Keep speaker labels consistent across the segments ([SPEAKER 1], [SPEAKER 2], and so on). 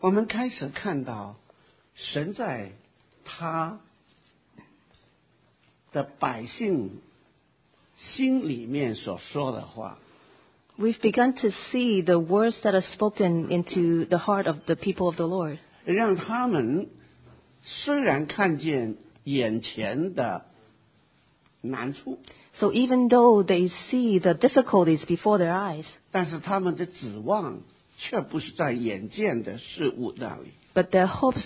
[SPEAKER 1] 我们开始看到神在他的百姓心里面所说的话。
[SPEAKER 2] We've begun to see the words that are spoken into the heart of the people of the Lord.
[SPEAKER 1] 让他们虽然看见眼前的难处，
[SPEAKER 2] So even though they see the difficulties before their eyes,
[SPEAKER 1] 但是他们的指望却不是在眼见的事物那里。
[SPEAKER 2] but their hopes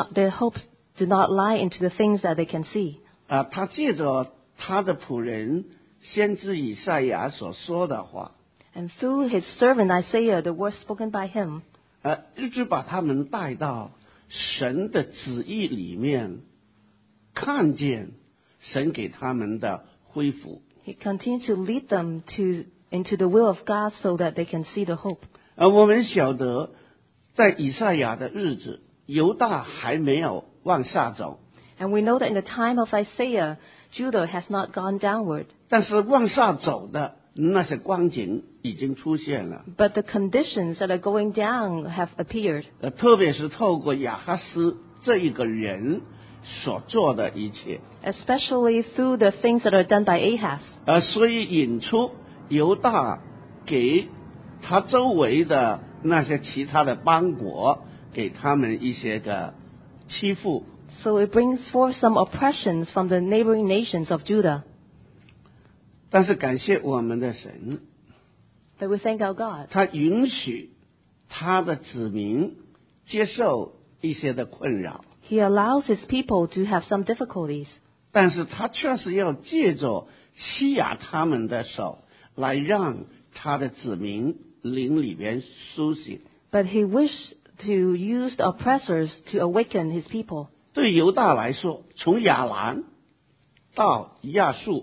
[SPEAKER 2] do not lie into the things that they can see.
[SPEAKER 1] 他借着他的仆人先知以赛亚所说的话，
[SPEAKER 2] And through his servant Isaiah, the words spoken by him,
[SPEAKER 1] 一直把他们带到神的旨意里面，看见神给他们的恢复。
[SPEAKER 2] he continued to lead them into the will of God so that they can see the hope.
[SPEAKER 1] 我们晓得，在以赛亚的日子，犹大还没有往下走，
[SPEAKER 2] And we know that in the time of Isaiah, Judah has not gone downward.
[SPEAKER 1] 但是往下走的那些光景已经出现了。
[SPEAKER 2] But the conditions that are going down have appeared.
[SPEAKER 1] 特别是透过亚哈斯这一个人所做的一切，
[SPEAKER 2] Especially through the things that are done by Ahaz.
[SPEAKER 1] 所以引出犹大给他周围的那些其他的邦国，给他们一些个欺负。
[SPEAKER 2] So it brings forth some oppressions from the neighboring nations of Judah.
[SPEAKER 1] 但是感谢我们的神，
[SPEAKER 2] But we thank our God.
[SPEAKER 1] 他允许他的子民接受一些的困扰，
[SPEAKER 2] He allows his people to have some difficulties.
[SPEAKER 1] 但是他确实要借着欺压他们的手，来让他的子民灵里边苏醒。
[SPEAKER 2] But he wished to use the oppressors to awaken his people.
[SPEAKER 1] 对犹大来说，从亚兰到亚述，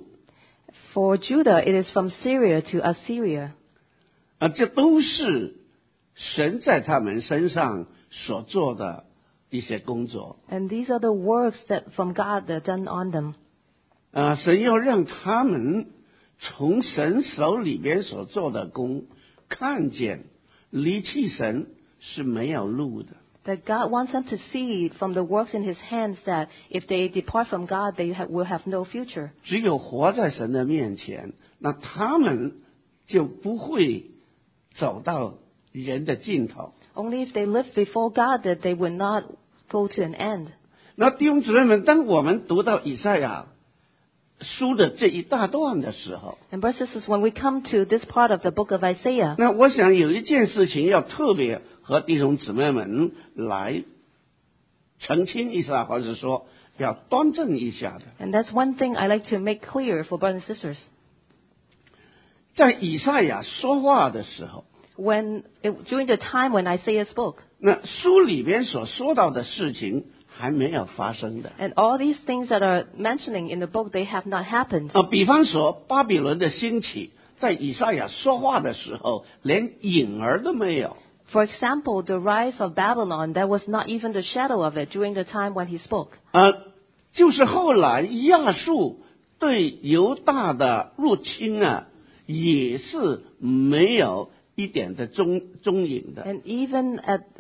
[SPEAKER 2] For Judah, it is from Syria to Assyria.
[SPEAKER 1] 这都是神在他们身上所做的一些工作。
[SPEAKER 2] And these are the works that from God that are done on them.
[SPEAKER 1] 神要让他们从神手里边所做的工，看见离弃神是没有路的。
[SPEAKER 2] That God wants them to see from the works in his hands that if they depart from God, they will have no future.
[SPEAKER 1] 只有活在神的面前，那他们就不会走到人的尽头。
[SPEAKER 2] Only if they live before God that they would not go to an end.
[SPEAKER 1] 那弟兄姊妹们，当我们读到以赛亚书的这一大段的时候，
[SPEAKER 2] And brothers and sisters, when we come to this part of the book of Isaiah,
[SPEAKER 1] 那我想有一件事情要特别和弟兄姊妹们来澄清一下，或者说要端正一下的。
[SPEAKER 2] and that's one thing I like to make clear for brothers and sisters.
[SPEAKER 1] 在以赛亚说话的时候，
[SPEAKER 2] During the time when Isaiah spoke,
[SPEAKER 1] 那书里边所说到的事情还没有发生的。
[SPEAKER 2] and all these things that are mentioning in the book, they have not happened.
[SPEAKER 1] 比方说巴比伦的兴起，在以赛亚说话的时候，连影儿都没有。
[SPEAKER 2] For example, the rise of Babylon, there was not even the shadow of it during the time when he spoke.
[SPEAKER 1] 就是后来亚述对犹大的入侵也是没有一点的踪影的。
[SPEAKER 2] And even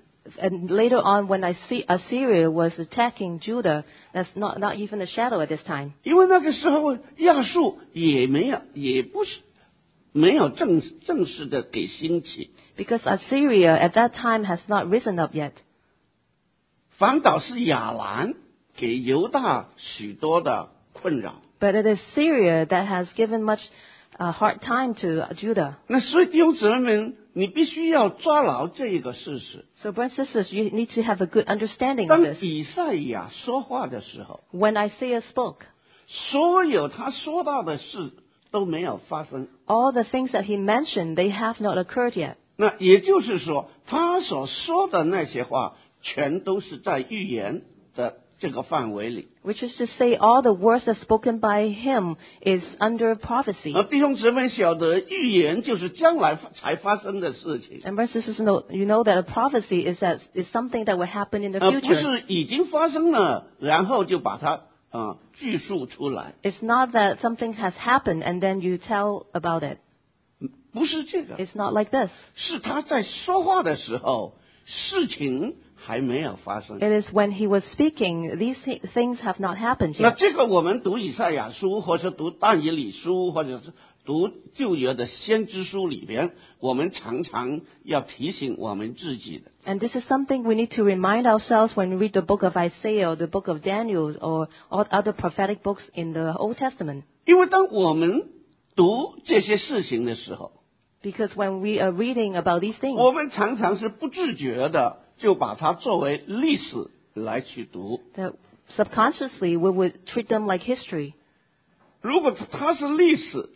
[SPEAKER 2] and later on, when Assyria was attacking Judah, that's not even a shadow at this time.
[SPEAKER 1] 因为那个时候亚述也不是没有正式的给兴起，
[SPEAKER 2] Because Assyria at that time has not risen up yet.
[SPEAKER 1] 反倒是亚兰给犹大许多的困扰。
[SPEAKER 2] But it is Syria that has given much hard time to Judah.
[SPEAKER 1] 那所以弟兄姊妹们，你必须要抓牢这一个事实。
[SPEAKER 2] So brothers and sisters, you need to have a good understanding of
[SPEAKER 1] 当
[SPEAKER 2] this.
[SPEAKER 1] 以赛亚说话的时候，
[SPEAKER 2] When Isaiah spoke,
[SPEAKER 1] 所有他说到的事都没有发生。
[SPEAKER 2] all the things that he mentioned, they have not occurred yet.
[SPEAKER 1] 那也就是说，他所说的那些话，全都是在预言的这个范围里。
[SPEAKER 2] Which is to say, all the words that spoken by him is under prophecy.
[SPEAKER 1] 弟兄姊妹晓得，预言就是将来才发生的事情，
[SPEAKER 2] And brothers and sisters, you know that a prophecy is something that will happen in the
[SPEAKER 1] 不
[SPEAKER 2] future.
[SPEAKER 1] 是已经发生了，然后就把它叙述出来，
[SPEAKER 2] It's not that something has happened and then you tell about it.
[SPEAKER 1] 不是这个，
[SPEAKER 2] It's not like this.
[SPEAKER 1] 是他在说话的时候，事情还没有发生。
[SPEAKER 2] It is when he was speaking, these things have not happened
[SPEAKER 1] 那
[SPEAKER 2] yet.
[SPEAKER 1] 这个我们读以赛亚书，或是读但以理书，或者是读旧约的先知书里边，我们常常要提醒我们自己的。
[SPEAKER 2] And this is something we need to remind ourselves when we read the book of Isaiah, or the book of Daniel, or all other prophetic books in the Old Testament.
[SPEAKER 1] 因为当我们读这些事情的时候，
[SPEAKER 2] Because when we are reading about these things,
[SPEAKER 1] 我们常常是不自觉的就把它作为历史来去读。
[SPEAKER 2] that subconsciously we would treat them like history.
[SPEAKER 1] 如果它是历史，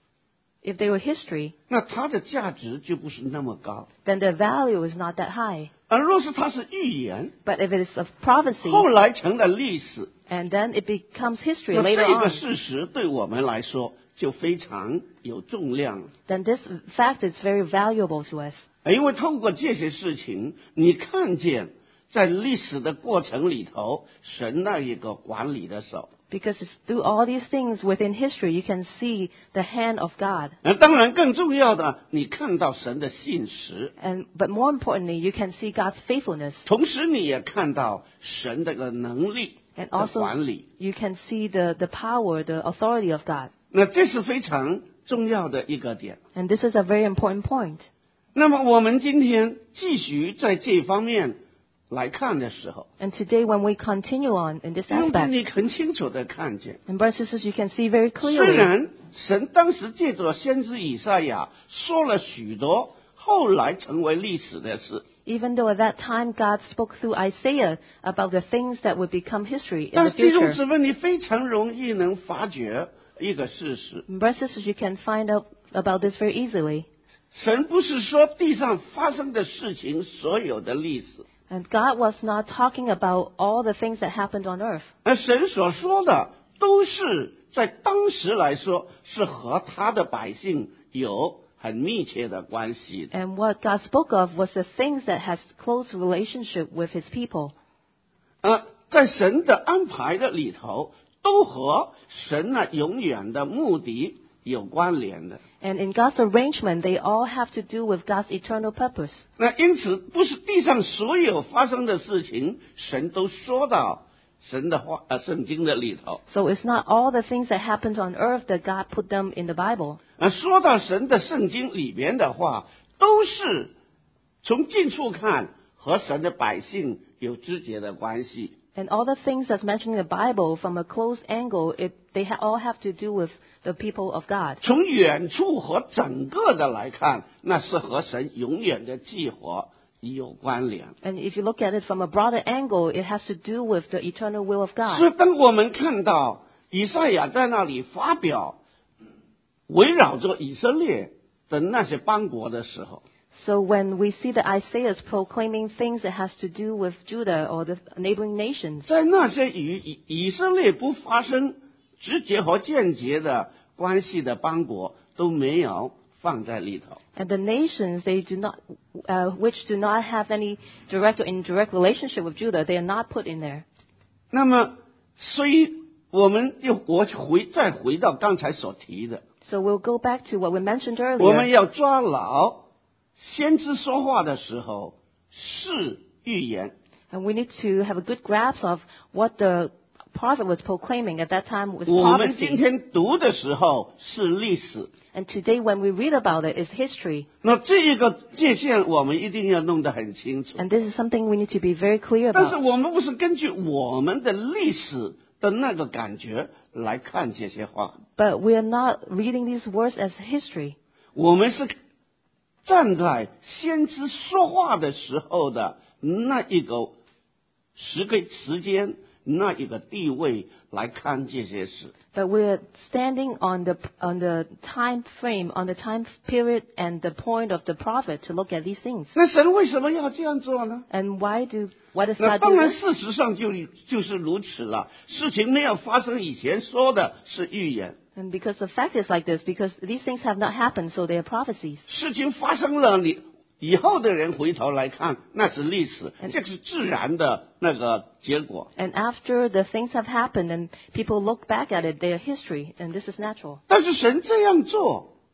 [SPEAKER 2] If they were history,
[SPEAKER 1] 那它的价值就不是那么高。
[SPEAKER 2] then their value is not that high.
[SPEAKER 1] 而若是它是预言，
[SPEAKER 2] But if it is of prophecy,
[SPEAKER 1] 后来成了历史，
[SPEAKER 2] and then it becomes history
[SPEAKER 1] 那
[SPEAKER 2] later
[SPEAKER 1] 这个
[SPEAKER 2] on,
[SPEAKER 1] 事实对我们来说就非常有重量。
[SPEAKER 2] then this fact is very valuable to us.
[SPEAKER 1] 因为透过这些事情，你看见在历史的过程里头，神那一个管理的手。
[SPEAKER 2] Because it's through all these things within history, you can see the hand of God.
[SPEAKER 1] 当然更重要的，你看到神的信实，
[SPEAKER 2] But more importantly, you can see God's faithfulness.
[SPEAKER 1] 同时你也看到神这个能力
[SPEAKER 2] And
[SPEAKER 1] 的
[SPEAKER 2] also,
[SPEAKER 1] 管理。
[SPEAKER 2] you can see the power, the authority of God.
[SPEAKER 1] 那这是非常重要的一个点。
[SPEAKER 2] And this is a very important point.
[SPEAKER 1] 那么我们今天继续在这方面来看的时候，
[SPEAKER 2] And today, when we continue on in this
[SPEAKER 1] 因为
[SPEAKER 2] aspect,
[SPEAKER 1] 你很清楚的看见，
[SPEAKER 2] and brothers and sisters, you can see very
[SPEAKER 1] 虽
[SPEAKER 2] clearly,
[SPEAKER 1] 然神当时借着先知以赛亚说了许多后来成为历史的事，
[SPEAKER 2] even though at that time God spoke through Isaiah about the things that would become history in
[SPEAKER 1] 但
[SPEAKER 2] the
[SPEAKER 1] 是弟兄
[SPEAKER 2] future.
[SPEAKER 1] 姊妹，你非常容易能发觉一个事实：
[SPEAKER 2] Brothers and sisters, you can find out about this very easily.
[SPEAKER 1] 神不是说地上发生的事情所有的历史，
[SPEAKER 2] And God was not talking about all the things that happened on earth.
[SPEAKER 1] 而神所说的都是在当时来说是和他的百姓有很密切的关系的。
[SPEAKER 2] And what God spoke of was the things that has close relationship with His people.
[SPEAKER 1] 在神的安排的里头，都和神那永远的目的有关联的。
[SPEAKER 2] And in God's arrangement, they all have to do with God's eternal purpose.
[SPEAKER 1] 那因此，不是地上所有发生的事情，神都说到神的话圣经的里头。
[SPEAKER 2] So it's not all the things that happened on earth that God put them in the Bible.
[SPEAKER 1] 说到神的圣经里边的话，都是从近处看和神的百姓有直接的关系。
[SPEAKER 2] And all the things that's mentioned in the Bible from a close angle, they all have to do with the people of God.
[SPEAKER 1] 从远处和整个的来看，那是和神永远的计划有关联。
[SPEAKER 2] And if you look at it from a broader angle, it has to do with the eternal will of
[SPEAKER 1] 所以
[SPEAKER 2] God.
[SPEAKER 1] 当我们看到以赛亚在那里发表围绕着以色列的那些邦国的时候，
[SPEAKER 2] So when we see that Isaiah is proclaiming things that has to do with Judah or the neighboring nations,
[SPEAKER 1] 在那些与以色列不发生直接和间接的关系的邦国都没有放在里头。
[SPEAKER 2] and the nations they do not, which do not have any direct or indirect relationship with Judah, they are not put in there.
[SPEAKER 1] 那么，所以我们再回到刚才所提的，
[SPEAKER 2] So we'll go back to what we mentioned
[SPEAKER 1] 我们
[SPEAKER 2] earlier.
[SPEAKER 1] 要抓牢先知说话的时候是预言，
[SPEAKER 2] And we need to have a good grasp of what the prophet was proclaiming at that time was
[SPEAKER 1] 我们今
[SPEAKER 2] prophecy.
[SPEAKER 1] 天读的时候是历史。
[SPEAKER 2] And today when we read about it is history.
[SPEAKER 1] 那这一个界限我们一定要弄得很清楚。
[SPEAKER 2] And this is something we need to be very clear
[SPEAKER 1] 但是
[SPEAKER 2] about.
[SPEAKER 1] 我们不是根据我们的历史的那个感觉来看这些话，
[SPEAKER 2] But we are not reading these words as history.
[SPEAKER 1] 我们是站在先知说话的时候的那一个时间、那一个地位来看这些事。
[SPEAKER 2] But we're standing on the time frame, on the time period and the point of the prophet to look at these things.
[SPEAKER 1] 那神为什么要这样做呢？
[SPEAKER 2] And why does
[SPEAKER 1] 那
[SPEAKER 2] God
[SPEAKER 1] 当
[SPEAKER 2] do
[SPEAKER 1] 然，
[SPEAKER 2] this?
[SPEAKER 1] 事实上就是如此了。事情没有发生以前说的是预言，
[SPEAKER 2] And because the fact is like this, because these things have not happened, so they are prophecies.
[SPEAKER 1] 事情发生了，你以后的人回头来看，那是历史，这是自然的那个结果。
[SPEAKER 2] And after the things have happened and people look back at it, they are history, and this is natural.
[SPEAKER 1] 但是神这样做，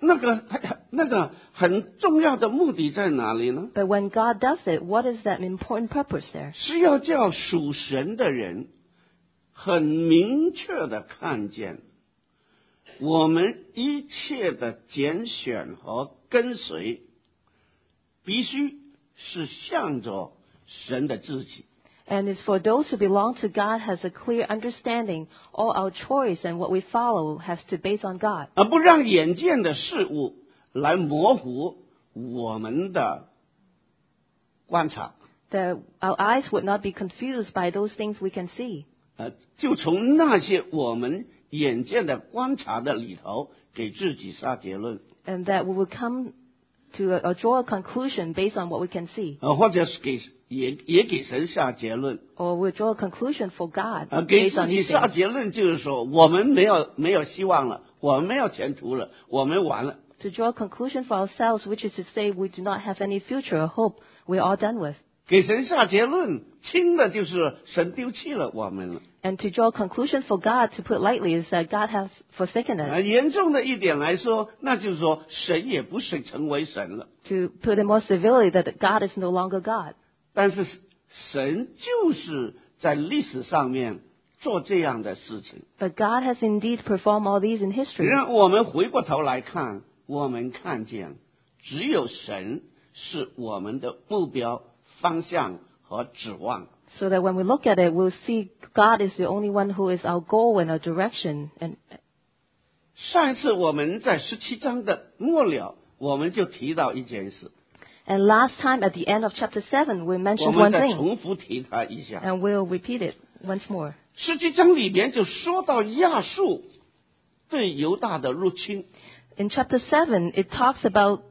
[SPEAKER 1] 那个很重要的目的在哪里呢？
[SPEAKER 2] But when God does it, what is that important purpose there?
[SPEAKER 1] 是要叫属神的人很明确的看见，我们一切的拣选和跟随，必须是向着神的自己。
[SPEAKER 2] And it's for those who belong to God has a clear understanding. All our choice and what we follow has to base on God.
[SPEAKER 1] 而不让眼见的事物来模糊我们的观察。
[SPEAKER 2] That our eyes would not be confused by those things we can see.
[SPEAKER 1] 就从那些我们眼见的观察的里头，给自己下结论。
[SPEAKER 2] And that we will come to draw a conclusion based on what we can see.
[SPEAKER 1] 或者是也给神下结论。
[SPEAKER 2] Or we'll draw a conclusion for God
[SPEAKER 1] 给
[SPEAKER 2] based
[SPEAKER 1] 自
[SPEAKER 2] on
[SPEAKER 1] 己
[SPEAKER 2] these
[SPEAKER 1] 下
[SPEAKER 2] things.
[SPEAKER 1] 结论就是说，我们没有希望了，我们没有前途了，我们完了。
[SPEAKER 2] To draw a conclusion for ourselves, which is to say we do not have any future or hope, we're all done with.
[SPEAKER 1] 给神下结论，轻的就是神丢弃了我们了。
[SPEAKER 2] And to draw a conclusion for God, to put lightly, is that God has forsaken us.
[SPEAKER 1] 严重的一点来说，那就是说神也不是成为神了。
[SPEAKER 2] To put it more severely, that God is no longer God.
[SPEAKER 1] 但是神就是在历史上面做这样的事情。
[SPEAKER 2] But God has indeed performed all these in history.
[SPEAKER 1] 让我们回过头来看，我们看见只有神是我们的目标、方向和指望。
[SPEAKER 2] So that when we look at it, we'll see God is the only one who is our goal and our direction. And
[SPEAKER 1] 上一次我们在17章的末了，我们就提到一件事，
[SPEAKER 2] last time at the end of chapter 7, we
[SPEAKER 1] 我
[SPEAKER 2] mentioned
[SPEAKER 1] 们
[SPEAKER 2] one
[SPEAKER 1] 再
[SPEAKER 2] thing.
[SPEAKER 1] 重复提它一下。
[SPEAKER 2] And we'll repeat it once more.
[SPEAKER 1] 17章里边就说到亚述对犹大的入侵，
[SPEAKER 2] In chapter 7, it talks about,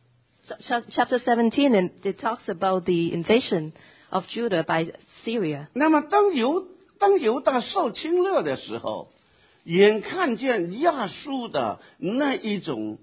[SPEAKER 2] chapter 17, and it talks about the invasion of Judah by Syria.
[SPEAKER 1] 那么当犹大受侵略的时候，眼看见亚述的那一种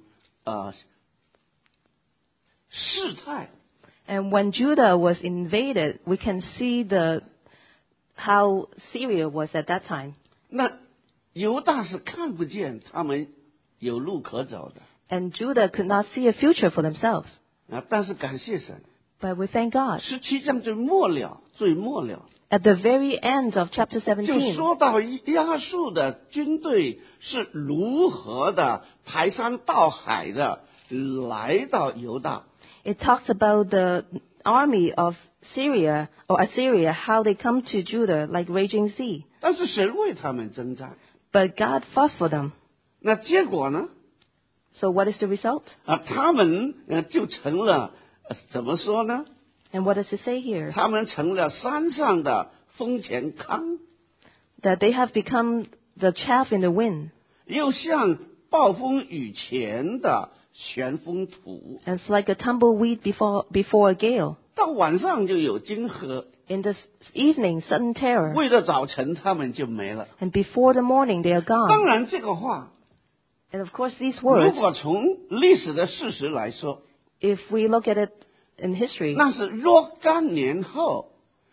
[SPEAKER 1] 事态，
[SPEAKER 2] And when Judah was invaded, we can see how Syria was at that time.
[SPEAKER 1] 那犹大是看不见他们有路可走的
[SPEAKER 2] And Judah could not see a future for themselves.
[SPEAKER 1] 但是感谢神，
[SPEAKER 2] But we thank God.
[SPEAKER 1] 17章最末了，
[SPEAKER 2] At the very end of chapter
[SPEAKER 1] 就
[SPEAKER 2] 17,
[SPEAKER 1] 说到亚述的军队是如何的排山倒海的来到犹大。
[SPEAKER 2] it talks about the army of Syria or Assyria, how they come to Judah like raging sea.
[SPEAKER 1] 但是神为他们征战，
[SPEAKER 2] But God fought for them.
[SPEAKER 1] 那结果呢？
[SPEAKER 2] So what is the result?
[SPEAKER 1] 他们就成了怎么说呢？
[SPEAKER 2] And what does it say here?
[SPEAKER 1] 他们成了山上的风前糠，
[SPEAKER 2] That they have become the chaff in the wind.
[SPEAKER 1] 又像暴风雨前的旋风土。
[SPEAKER 2] And it's like a tumbleweed before a gale.
[SPEAKER 1] 到晚上就有金河，
[SPEAKER 2] In the evening, sudden terror.
[SPEAKER 1] 为了早晨他们就没了。
[SPEAKER 2] And before the morning, they are
[SPEAKER 1] 当
[SPEAKER 2] gone.
[SPEAKER 1] 然，这个话
[SPEAKER 2] And of course, these
[SPEAKER 1] 如
[SPEAKER 2] words,
[SPEAKER 1] 果从历史的事实来说，
[SPEAKER 2] if we look at it in history,
[SPEAKER 1] 那是若干年后，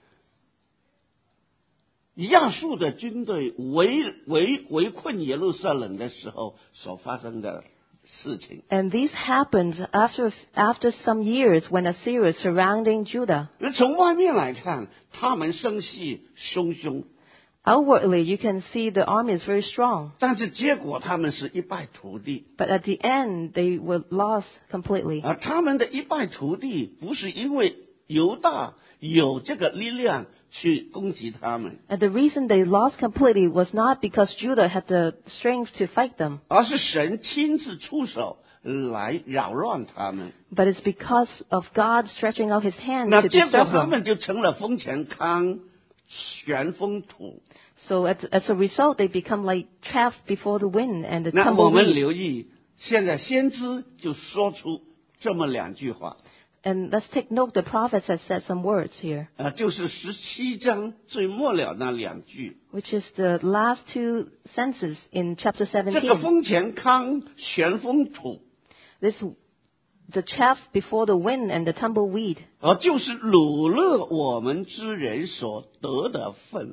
[SPEAKER 1] 亚述的军队围困耶路撒冷的时候所发生的事情。
[SPEAKER 2] and these happened after some years when Assyria is surrounding Judah.
[SPEAKER 1] 那从外面来看，他们声势汹汹，
[SPEAKER 2] Outwardly, you can see the army is very strong.
[SPEAKER 1] 但是结果他们是一败涂地。
[SPEAKER 2] But at the end, they were lost completely.
[SPEAKER 1] 他们的一败涂地不是因为犹大有这个力量去攻击他们，
[SPEAKER 2] And the reason they lost completely was not because Judah had the strength to fight them,
[SPEAKER 1] 而是神亲自出手来扰乱他们。
[SPEAKER 2] but it's because of God stretching out His hand
[SPEAKER 1] 那
[SPEAKER 2] to
[SPEAKER 1] 结果
[SPEAKER 2] disturb
[SPEAKER 1] 他
[SPEAKER 2] them.
[SPEAKER 1] 们就成了风前糠、旋风土。
[SPEAKER 2] So as a result, they become like chaff before the wind and the
[SPEAKER 1] 那我们
[SPEAKER 2] tumbleweed.
[SPEAKER 1] 留意，现在先知就说出这么两句话，
[SPEAKER 2] And let's take note, the prophets have said some words here,
[SPEAKER 1] 就是17章最末了那两句。
[SPEAKER 2] which is the last two sentences in chapter
[SPEAKER 1] 这个
[SPEAKER 2] 17.
[SPEAKER 1] 风前糠、旋风土，
[SPEAKER 2] The chaff before the wind and the tumbleweed.
[SPEAKER 1] 就是掳掠我们之人所得的份。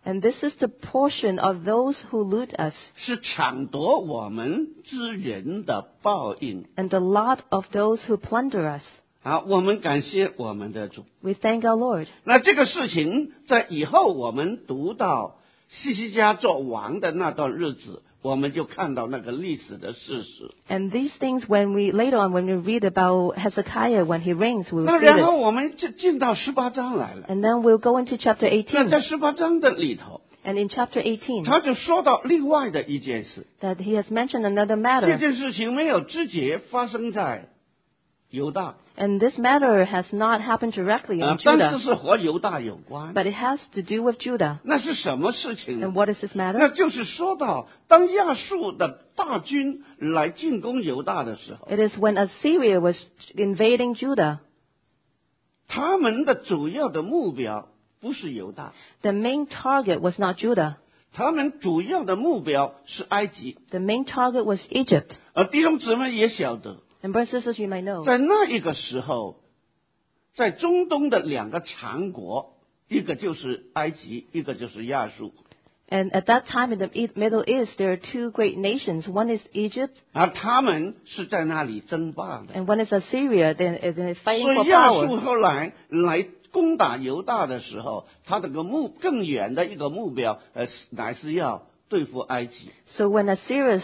[SPEAKER 2] And this is the portion of those who loot us,
[SPEAKER 1] 是抢夺我们之人的报应。
[SPEAKER 2] and the lot of those who plunder us.
[SPEAKER 1] 好，我们感谢我们的主。
[SPEAKER 2] We thank our Lord.
[SPEAKER 1] 那这个事情在以后我们读到西西家做王的那段日子，我们就看到那个历史的事实。
[SPEAKER 2] And these things, later on, when we read about Hezekiah when he reigns, we
[SPEAKER 1] 那
[SPEAKER 2] will see
[SPEAKER 1] 然后
[SPEAKER 2] this.
[SPEAKER 1] 我们就进到18章来了。
[SPEAKER 2] And then we'll go into chapter
[SPEAKER 1] 那在
[SPEAKER 2] 18.
[SPEAKER 1] 18章的里头，
[SPEAKER 2] And in chapter 18,
[SPEAKER 1] 他就说到另外的一件事。
[SPEAKER 2] that he has mentioned another
[SPEAKER 1] 这
[SPEAKER 2] matter.
[SPEAKER 1] 件事情没有直接发生在犹大，
[SPEAKER 2] And this matter has not happened directly in
[SPEAKER 1] 但
[SPEAKER 2] Judah,
[SPEAKER 1] 是是和犹大有关。
[SPEAKER 2] but it has to do with Judah.
[SPEAKER 1] 那是什么事情
[SPEAKER 2] And what is this
[SPEAKER 1] 那
[SPEAKER 2] matter?
[SPEAKER 1] 就是说到，当亚述的大军来进攻犹大的时候，
[SPEAKER 2] It is when Assyria was invading Judah.
[SPEAKER 1] 他们的主要的目标不是犹大，
[SPEAKER 2] The main target was not Judah.
[SPEAKER 1] 他们主要的目标是埃及。
[SPEAKER 2] The main target was Egypt.
[SPEAKER 1] 而弟兄姊妹也晓得，
[SPEAKER 2] And brothers and sisters, you may know,
[SPEAKER 1] 在那一个时候，在中东的两个强国，一个就是埃及，一个就是亚述。
[SPEAKER 2] and at that time in the Middle East, there are two great nations. One is Egypt,
[SPEAKER 1] 而他们是在那里争霸的。
[SPEAKER 2] and one is Assyria. They're fighting
[SPEAKER 1] 所
[SPEAKER 2] for
[SPEAKER 1] 以亚述
[SPEAKER 2] power.
[SPEAKER 1] 后来攻打犹大的时候，他这个更远的一个目标，乃是要对付埃及。
[SPEAKER 2] So when Assyria is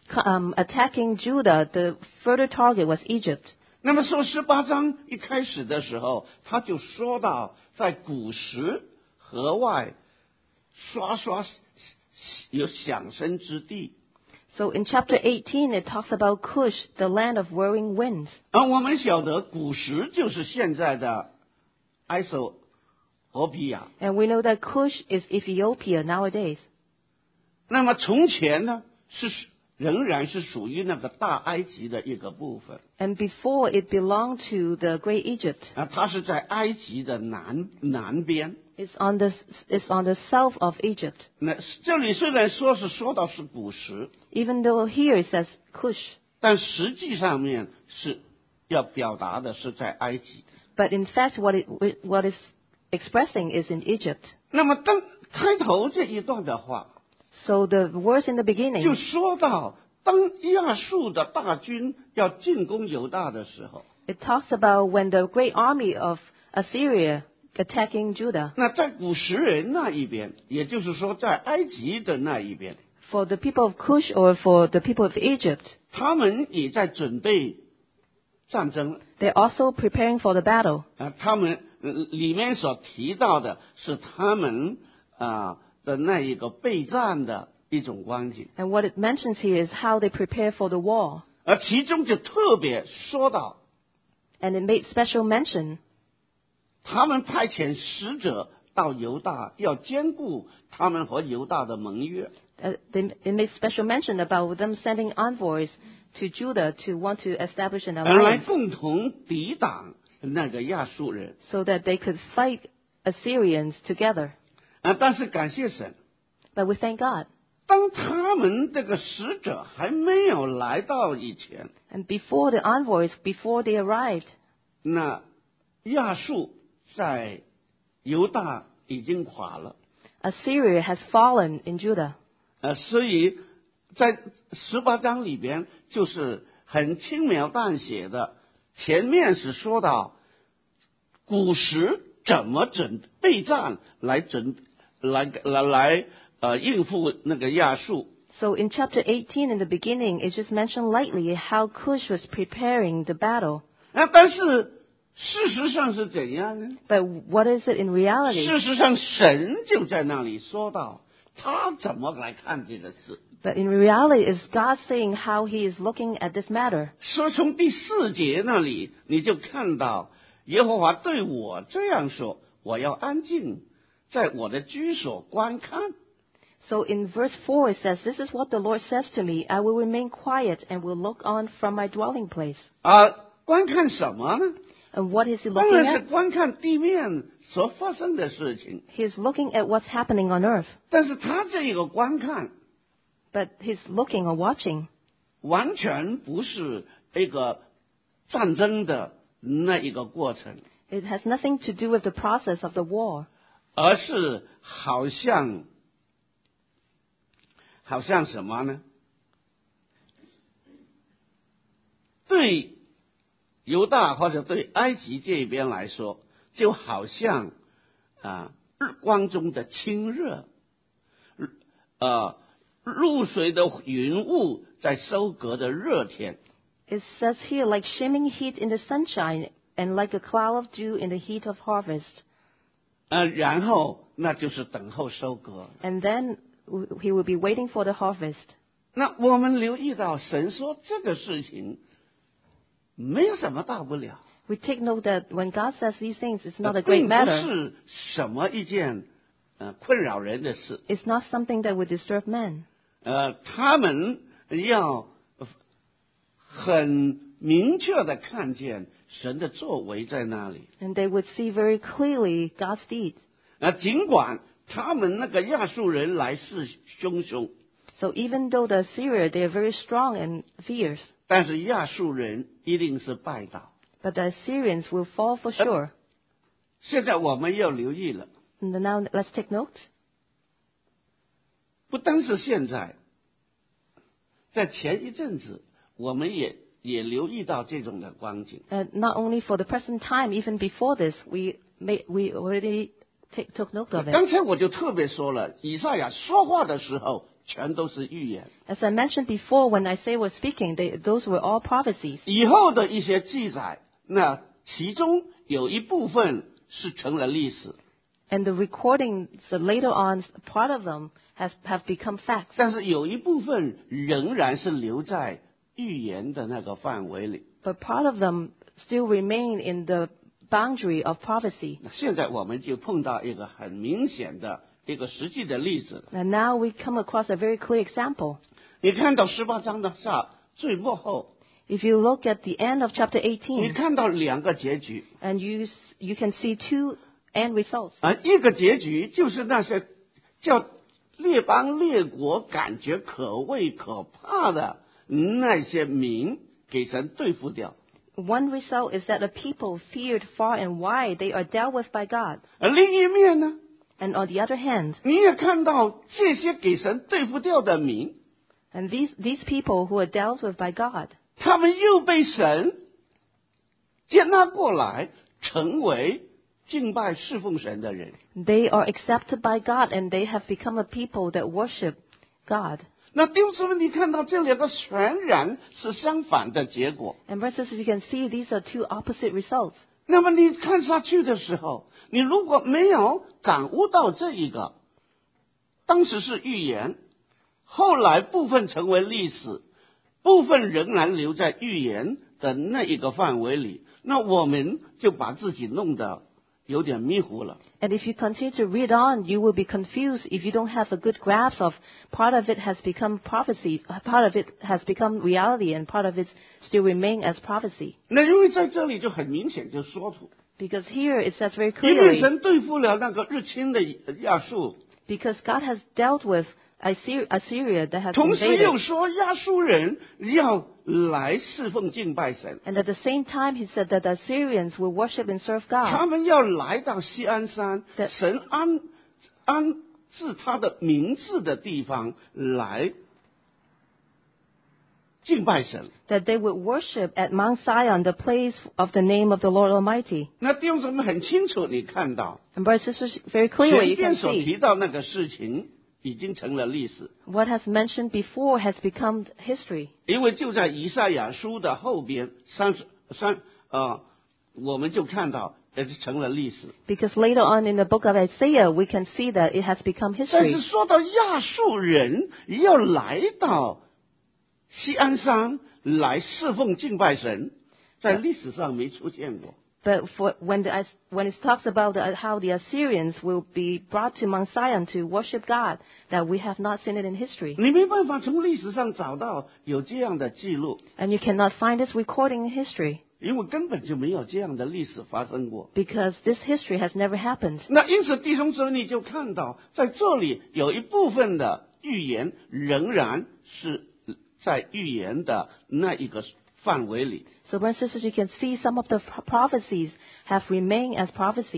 [SPEAKER 2] attacking Judah, the further target was Egypt.
[SPEAKER 1] 那么说18章一开始的时候，他就说到在古时河外刷有响声之地。
[SPEAKER 2] So in chapter 18, it talks about Cush, the land of whirling winds.
[SPEAKER 1] 而我们晓得古时就是现在的埃索俄比亚。
[SPEAKER 2] And we know that Cush is Ethiopia nowadays.
[SPEAKER 1] 那么从前呢，仍然是属于那个大埃及的一个部分。
[SPEAKER 2] And before it belonged to the great Egypt.
[SPEAKER 1] 它是在埃及的南边。
[SPEAKER 2] It's on the south of Egypt.
[SPEAKER 1] 那这里虽然说到是古时，
[SPEAKER 2] Even though here it says Cush,
[SPEAKER 1] 但实际上面是要表达的是在埃及。
[SPEAKER 2] but in fact what is expressing is in Egypt.
[SPEAKER 1] 那么当开头这一段的话，
[SPEAKER 2] So the words in the
[SPEAKER 1] 就
[SPEAKER 2] beginning,
[SPEAKER 1] 说到当亚述的大军要进攻犹大的时候，
[SPEAKER 2] it talks about when the great army of Assyria attacking Judah.
[SPEAKER 1] 那在古时人那一边，也就是说在埃及的那一边，
[SPEAKER 2] For the people of Cush or for the people of Egypt,
[SPEAKER 1] 他们也在准备战争。
[SPEAKER 2] they're also preparing for the battle.
[SPEAKER 1] 他们里面所提到的是他们的那一个备战的一种光景，
[SPEAKER 2] And what it mentions here is how they prepare for the war.
[SPEAKER 1] 而其中就特别说到，
[SPEAKER 2] And it made special mention,
[SPEAKER 1] 他们派遣使者到犹大，要兼顾他们和犹大的盟约。
[SPEAKER 2] it made special mention about them sending envoys to Judah to want to establish an
[SPEAKER 1] 而来
[SPEAKER 2] alliance
[SPEAKER 1] 共同抵挡那个亚述人。
[SPEAKER 2] so that they could fight Assyrians together.
[SPEAKER 1] 但是感谢神，
[SPEAKER 2] But we thank God.
[SPEAKER 1] 当他们这个使者还没有来到以前，
[SPEAKER 2] And before the envoys, before they arrived,
[SPEAKER 1] 那亚述在犹大已经垮了。
[SPEAKER 2] Assyria has fallen in Judah.
[SPEAKER 1] 所以在18章里边就是很轻描淡写的，前面是说到古时怎么备战来应付那个亚述。
[SPEAKER 2] So in chapter 18 in the beginning, it just mentioned lightly how Cush was preparing the battle.
[SPEAKER 1] 但是事实上是怎样呢？
[SPEAKER 2] But what is it in reality?
[SPEAKER 1] 事实上神就在那里说到他怎么来看这个事。
[SPEAKER 2] But in reality, it's God saying how He is looking at this matter.
[SPEAKER 1] 所以从第4节那里你就看到耶和华对我这样说：我要安静，在我的居所观看。
[SPEAKER 2] So in verse 4 it says, "This is what the Lord says to me: I will remain quiet and will look on from my dwelling place."
[SPEAKER 1] 观看什么呢？
[SPEAKER 2] And what is He
[SPEAKER 1] 当
[SPEAKER 2] looking
[SPEAKER 1] 然是
[SPEAKER 2] at?
[SPEAKER 1] 观看地面所发生的事情。
[SPEAKER 2] He is looking at what's happening on earth.
[SPEAKER 1] 但是他这一个观看
[SPEAKER 2] But He's looking or watching.
[SPEAKER 1] 完全不是一个战争的那一个过程。
[SPEAKER 2] It has nothing to do with the process of the war.
[SPEAKER 1] 而是好像什么呢？对犹大或者对埃及这边来说，就好像日光中的清热，露水的云雾在收割的热天。
[SPEAKER 2] It says here, like shimmering heat in the sunshine and like a cloud of dew in the heat of harvest.
[SPEAKER 1] 然后那就是等候收割。
[SPEAKER 2] And then he will be waiting for the harvest.
[SPEAKER 1] 那我们留意到神说这个事情没有什么大不了，
[SPEAKER 2] We take note that when God says these things, it's not a great
[SPEAKER 1] 并不
[SPEAKER 2] matter.
[SPEAKER 1] 是什么一件困扰人的事。
[SPEAKER 2] It's not something that would disturb men.
[SPEAKER 1] 他们要很明确的看见神的作为在那里。
[SPEAKER 2] And they would see very clearly God's deeds.
[SPEAKER 1] 尽管他们那个亚述人来势汹汹，
[SPEAKER 2] So even though the Assyria, they are very strong and fierce,
[SPEAKER 1] 但是亚述人一定是败倒。
[SPEAKER 2] but the Assyrians will fall for sure.
[SPEAKER 1] 现在我们要留意了，
[SPEAKER 2] And now let's take note.
[SPEAKER 1] 不单是现在，在前一阵子我们也留意到这种的光景。
[SPEAKER 2] Not only for the present time, even before this, we already took note of it.
[SPEAKER 1] 刚才我就特别说了，以赛亚说话的时候全都是预言，
[SPEAKER 2] As I mentioned before, when Isaiah was speaking, those were all prophecies.
[SPEAKER 1] 以后的一些记载，那其中有一部分是成了历史，
[SPEAKER 2] And the recordings later on, part of them have become facts.
[SPEAKER 1] 但是有一部分仍然是留在预言的那个范围里。
[SPEAKER 2] But part of them still remain in the boundary of prophecy.
[SPEAKER 1] 那现在我们就碰到一个很明显的一个实际的例子。
[SPEAKER 2] And now we come across a very clear example.
[SPEAKER 1] 你看到18章的最末后，
[SPEAKER 2] If you look at the end of chapter
[SPEAKER 1] 你
[SPEAKER 2] 18,
[SPEAKER 1] 看到两个结局。
[SPEAKER 2] and you can see two end results.
[SPEAKER 1] 一个结局就是那些叫列邦列国感觉可畏可怕的那些民给神对付掉。
[SPEAKER 2] One result is that the people feared far and wide, they are dealt with by God.
[SPEAKER 1] 另一面呢，
[SPEAKER 2] And on the other hand,
[SPEAKER 1] 你也看到这些给神对付掉的民，
[SPEAKER 2] and these people who are dealt with by God,
[SPEAKER 1] 他们又被神接纳过来，成为敬拜侍奉神的人。
[SPEAKER 2] they are accepted by God and they have become a people that worship God.
[SPEAKER 1] 那弟兄姊妹，你看到这两个全然是相反的结果。
[SPEAKER 2] And brothers, you can see these are two opposite results.
[SPEAKER 1] 那么你看下去的时候，你如果没有感悟到这一个，当时是预言，后来部分成为历史，部分仍然留在预言的那一个范围里，那我们就把自己弄得有点迷糊了。
[SPEAKER 2] And if you continue to read on, you will be confused if you don't have a good grasp of part of it has become prophecy, part of it has become reality, and part of it still remain as prophecy.
[SPEAKER 1] 那因为在这里就很明显就说出，
[SPEAKER 2] Because here it says very
[SPEAKER 1] 因为
[SPEAKER 2] clearly,
[SPEAKER 1] 神对付了那个日侵的亚述，
[SPEAKER 2] because God has dealt with Assyria that has
[SPEAKER 1] 同时又
[SPEAKER 2] invaded.
[SPEAKER 1] 说亚述人要来侍奉敬拜神。
[SPEAKER 2] And at the same time, he said that the Assyrians will worship and serve
[SPEAKER 1] 他
[SPEAKER 2] God.
[SPEAKER 1] 们要来到锡安山，
[SPEAKER 2] 对
[SPEAKER 1] 神安置他的名字的地方来敬拜神。
[SPEAKER 2] That they would worship at Mount Zion, the place of the name of the Lord Almighty.
[SPEAKER 1] 那弟兄姊妹很清楚，你看到
[SPEAKER 2] And brothers and sisters, very clearly
[SPEAKER 1] 前
[SPEAKER 2] you
[SPEAKER 1] 边
[SPEAKER 2] can
[SPEAKER 1] 所
[SPEAKER 2] see
[SPEAKER 1] 提到那个事情已经成了历史，
[SPEAKER 2] what has mentioned before has become history.
[SPEAKER 1] 因为就在以赛亚书的后边我们就看到也是成了历史。
[SPEAKER 2] Because later on in the book of Isaiah, we can see that it has become
[SPEAKER 1] 但
[SPEAKER 2] history.
[SPEAKER 1] 是说到亚述人要来到锡安山来侍奉敬拜神，在历史上没出现过。
[SPEAKER 2] But when it talks about how the Assyrians will be brought to Mount Zion to worship God, that we have not seen it in history.
[SPEAKER 1] 你没办法从历史上找到有这样的记录，
[SPEAKER 2] And you cannot find this recording in history
[SPEAKER 1] 因为根本就没有这样的历史发生过。
[SPEAKER 2] because this history has never happened.
[SPEAKER 1] 那因此弟兄姊妹你就看到，在这里有一部分的预言仍然是在预言的那一个范围里。
[SPEAKER 2] So, brothers and sisters, you can see some of the prophecies have remained as prophecies.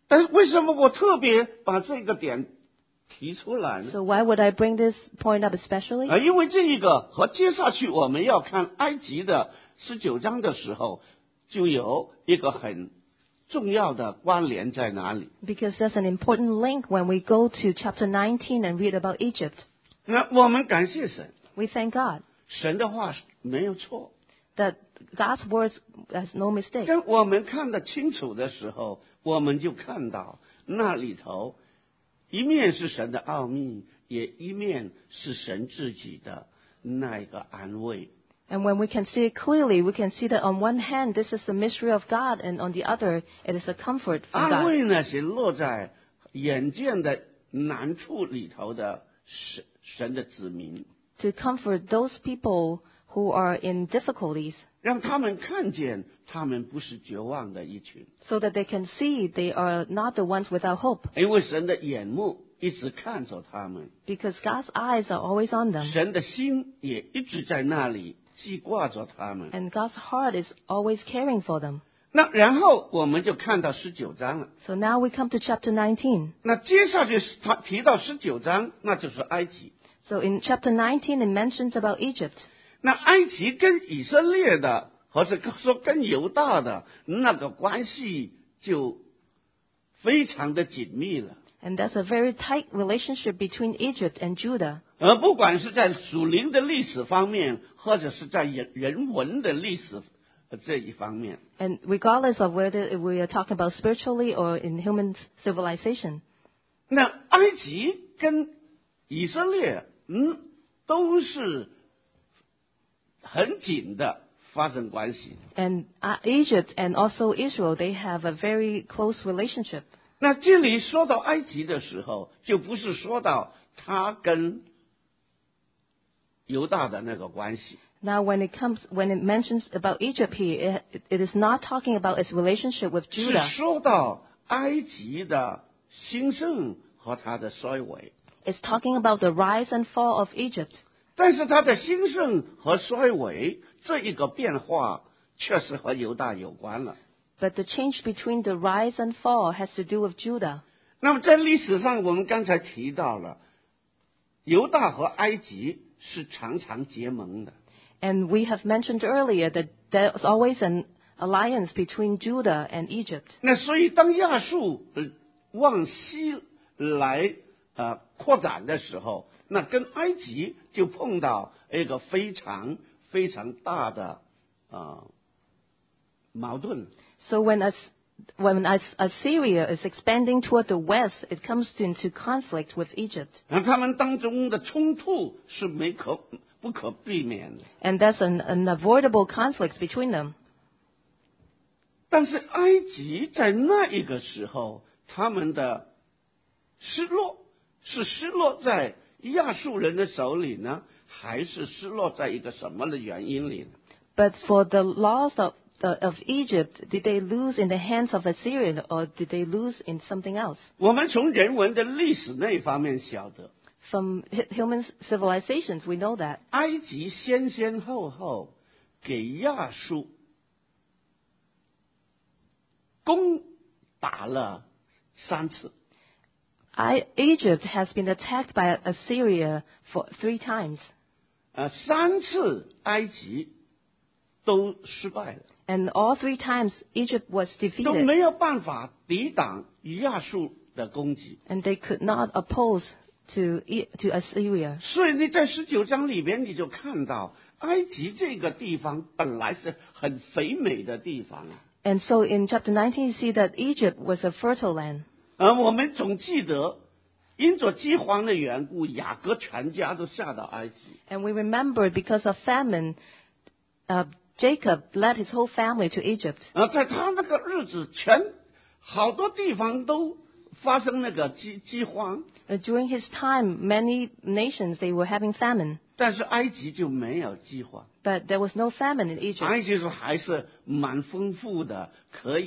[SPEAKER 1] 但是为什么我特别把这个点提出来呢？
[SPEAKER 2] So why would I bring this point up especially?
[SPEAKER 1] 因为这一个和接下去我们要看埃及的19章的时候，就有一个很重要的关联在哪里？
[SPEAKER 2] Because there's an important link when we go to chapter 19 and read about Egypt.
[SPEAKER 1] 那我们感谢神，
[SPEAKER 2] We thank God
[SPEAKER 1] 神的话没有错。
[SPEAKER 2] that God's words has no mistake.
[SPEAKER 1] 当我们看得清楚的时候，我们就看到那里头一面是神的奥秘，也一面是神自己的那一个安慰。
[SPEAKER 2] And when we can see it clearly, we can see that on one hand, this is the mystery of God, and on the other, it is a comfort from
[SPEAKER 1] 安
[SPEAKER 2] God.
[SPEAKER 1] 慰呢是落在眼见的难处里头的神的子民，
[SPEAKER 2] To comfort those people who are in difficulties,
[SPEAKER 1] 让他们看见他们不是绝望的一群，
[SPEAKER 2] so that they can see they are not the ones without hope,
[SPEAKER 1] 因为神的眼目一直看着他们，
[SPEAKER 2] because God's eyes are always on them,
[SPEAKER 1] 神的心也一直在那里记挂着他们。
[SPEAKER 2] and God's heart is always caring for them.
[SPEAKER 1] 那然后我们就看到19章了。
[SPEAKER 2] So now we come to chapter 19.
[SPEAKER 1] 那接下去他提到19章，那就是埃及。
[SPEAKER 2] So in chapter 19, it mentions about Egypt.
[SPEAKER 1] 那埃及跟以色列的，或者说跟犹大的那个关系就非常的紧密了。
[SPEAKER 2] And there's a very tight relationship between Egypt and Judah.
[SPEAKER 1] 而不管是在属灵的历史方面，或者是在人文的历史这一方面，
[SPEAKER 2] And regardless of whether we are talking about spiritually or in human civilization,
[SPEAKER 1] 那埃及跟以色列，都是很紧的发生关系。
[SPEAKER 2] and Egypt and also Israel, they have a very close relationship.
[SPEAKER 1] 那这里说到埃及的时候，就不是说到他跟犹大的那个关系，
[SPEAKER 2] Now, when it mentions about Egypt here, it is not talking about its relationship with
[SPEAKER 1] 是
[SPEAKER 2] Judah.
[SPEAKER 1] 说到埃及的兴盛和它的衰微。
[SPEAKER 2] It's talking about the rise and fall of Egypt.
[SPEAKER 1] 但是它的兴盛和衰微这一个变化，确实和犹大有关了。
[SPEAKER 2] But the change between the rise and fall has to do with Judah.
[SPEAKER 1] 那么在历史上，我们刚才提到了，犹大和埃及是常常结盟的。
[SPEAKER 2] And we have mentioned earlier that there's always an alliance between Judah and Egypt.
[SPEAKER 1] 那所以当亚述往西来扩展的时候，那跟埃及就碰到一个非常非常大的矛盾。
[SPEAKER 2] So when Assyria is expanding toward the west, it comes into conflict with Egypt.
[SPEAKER 1] 然后他们当中的冲突是不可避免的。
[SPEAKER 2] And there's an unavoidable conflict between them.
[SPEAKER 1] 但是埃及在那一个时候，他们的失落是失落在亚述人的手里呢，还是失落在一个什么的原因里呢？
[SPEAKER 2] But for the loss of Egypt, did they lose in the hands of Assyria or did they lose in something else?
[SPEAKER 1] 我们从人文的历史那一方面晓得，
[SPEAKER 2] From human civilizations, we know that.
[SPEAKER 1] 埃及先先后后给亚述攻打了3次。
[SPEAKER 2] Egypt has been attacked by Assyria for 3 times.
[SPEAKER 1] 3次埃及都失败了，
[SPEAKER 2] And all 3 times, Egypt was
[SPEAKER 1] 都
[SPEAKER 2] defeated.
[SPEAKER 1] 没有办法抵挡亚述的攻击。
[SPEAKER 2] And they could not oppose to Assyria.
[SPEAKER 1] 所以你在19章里边，你就看到埃及这个地方本来是很肥美的地方啊。
[SPEAKER 2] And so in chapter 19, you see that Egypt was a fertile land.
[SPEAKER 1] 我们总记得，因着饥荒的缘故，雅各全家都下到埃及。
[SPEAKER 2] And we remember because of famine, Jacob led his whole family to Egypt.
[SPEAKER 1] 在他那个日子，好多地方都发生那个饥荒，
[SPEAKER 2] During his time, many nations, they were having famine.
[SPEAKER 1] 但是埃及就没有饥荒，
[SPEAKER 2] But there was no famine in Egypt.
[SPEAKER 1] 埃及还是蛮丰富的，可以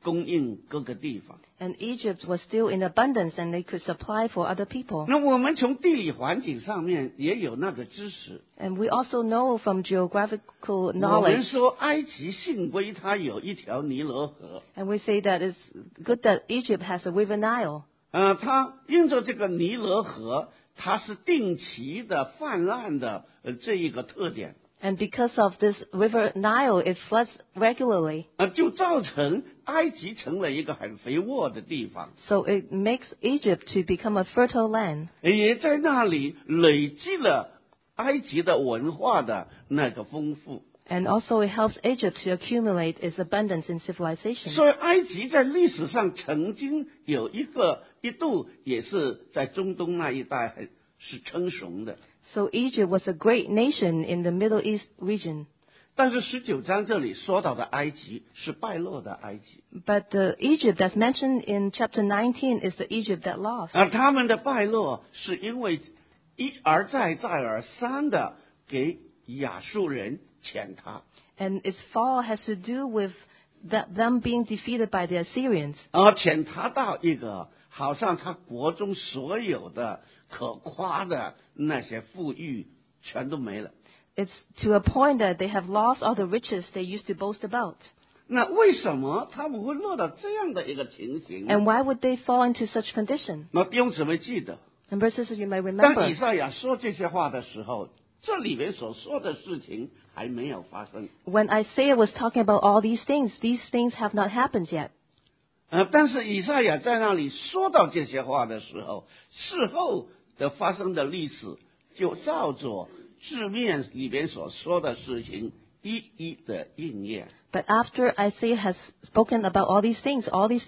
[SPEAKER 1] 供应各个地方。
[SPEAKER 2] And Egypt was still in abundance and they could supply for other people.
[SPEAKER 1] 那我们从地理环境上面也有那个知识。
[SPEAKER 2] And we also know from geographical
[SPEAKER 1] 我们
[SPEAKER 2] knowledge,
[SPEAKER 1] 说埃及幸亏它有一条尼罗河，
[SPEAKER 2] and we say that it's good that Egypt has a river Nile.
[SPEAKER 1] 它因着这个尼罗河，它是定期的泛滥的这一个特点，
[SPEAKER 2] And because of this river Nile, it floods regularly.
[SPEAKER 1] 就造成埃及成了一个很肥沃的地方，
[SPEAKER 2] So it makes Egypt to become a fertile land.
[SPEAKER 1] 也在那里累积了埃及的文化的那个丰富。
[SPEAKER 2] And also it helps Egypt to accumulate its abundance in civilization.
[SPEAKER 1] 所以埃及在历史上曾经有一度也是在中东那一带是称雄的。
[SPEAKER 2] So Egypt was a great nation in the Middle East region.
[SPEAKER 1] 但是19章这里说到的埃及是败落的埃及，
[SPEAKER 2] But the Egypt that's mentioned in chapter 19 is the Egypt that lost.
[SPEAKER 1] 他们的败落是因为一而再再而三的给亚述人践踏，
[SPEAKER 2] And its fall has to do with them being defeated by the Assyrians.
[SPEAKER 1] 践踏到一个好像他国中所有的可夸的那些富裕全都没了。
[SPEAKER 2] It's to a point that they have lost all the riches they used to boast about.
[SPEAKER 1] 那为什么他们会落到这样的一个情形？
[SPEAKER 2] And why would they fall into such condition?
[SPEAKER 1] 那弟兄姊妹记得，
[SPEAKER 2] And verses you may
[SPEAKER 1] 当
[SPEAKER 2] remember,
[SPEAKER 1] 以赛亚说这些话的时候，这里面所说的事情还没有发生。
[SPEAKER 2] when Isaiah was talking about all these things have not happened yet.
[SPEAKER 1] 但是以赛亚在那里说到这些话的时候，事后的发生的历史就照着字面里边所说的事情一一的应验。
[SPEAKER 2] But after Isaiah has spoken about all these things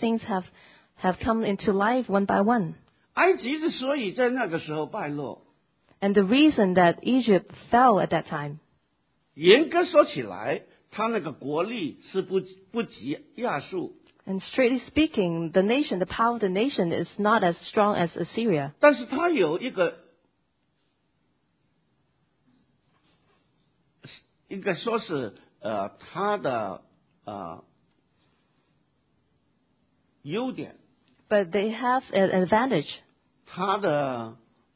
[SPEAKER 2] have come into life one by one.
[SPEAKER 1] 埃及之所以在那个时候败落，
[SPEAKER 2] And the reason that Egypt fell at that time,
[SPEAKER 1] 严格说起来，他那个国力是不及亚述，
[SPEAKER 2] and strictly speaking, the power of the nation is not as strong as Assyria.
[SPEAKER 1] 但是他有一个应该说是他的优点，
[SPEAKER 2] But they have an advantage.
[SPEAKER 1] 他的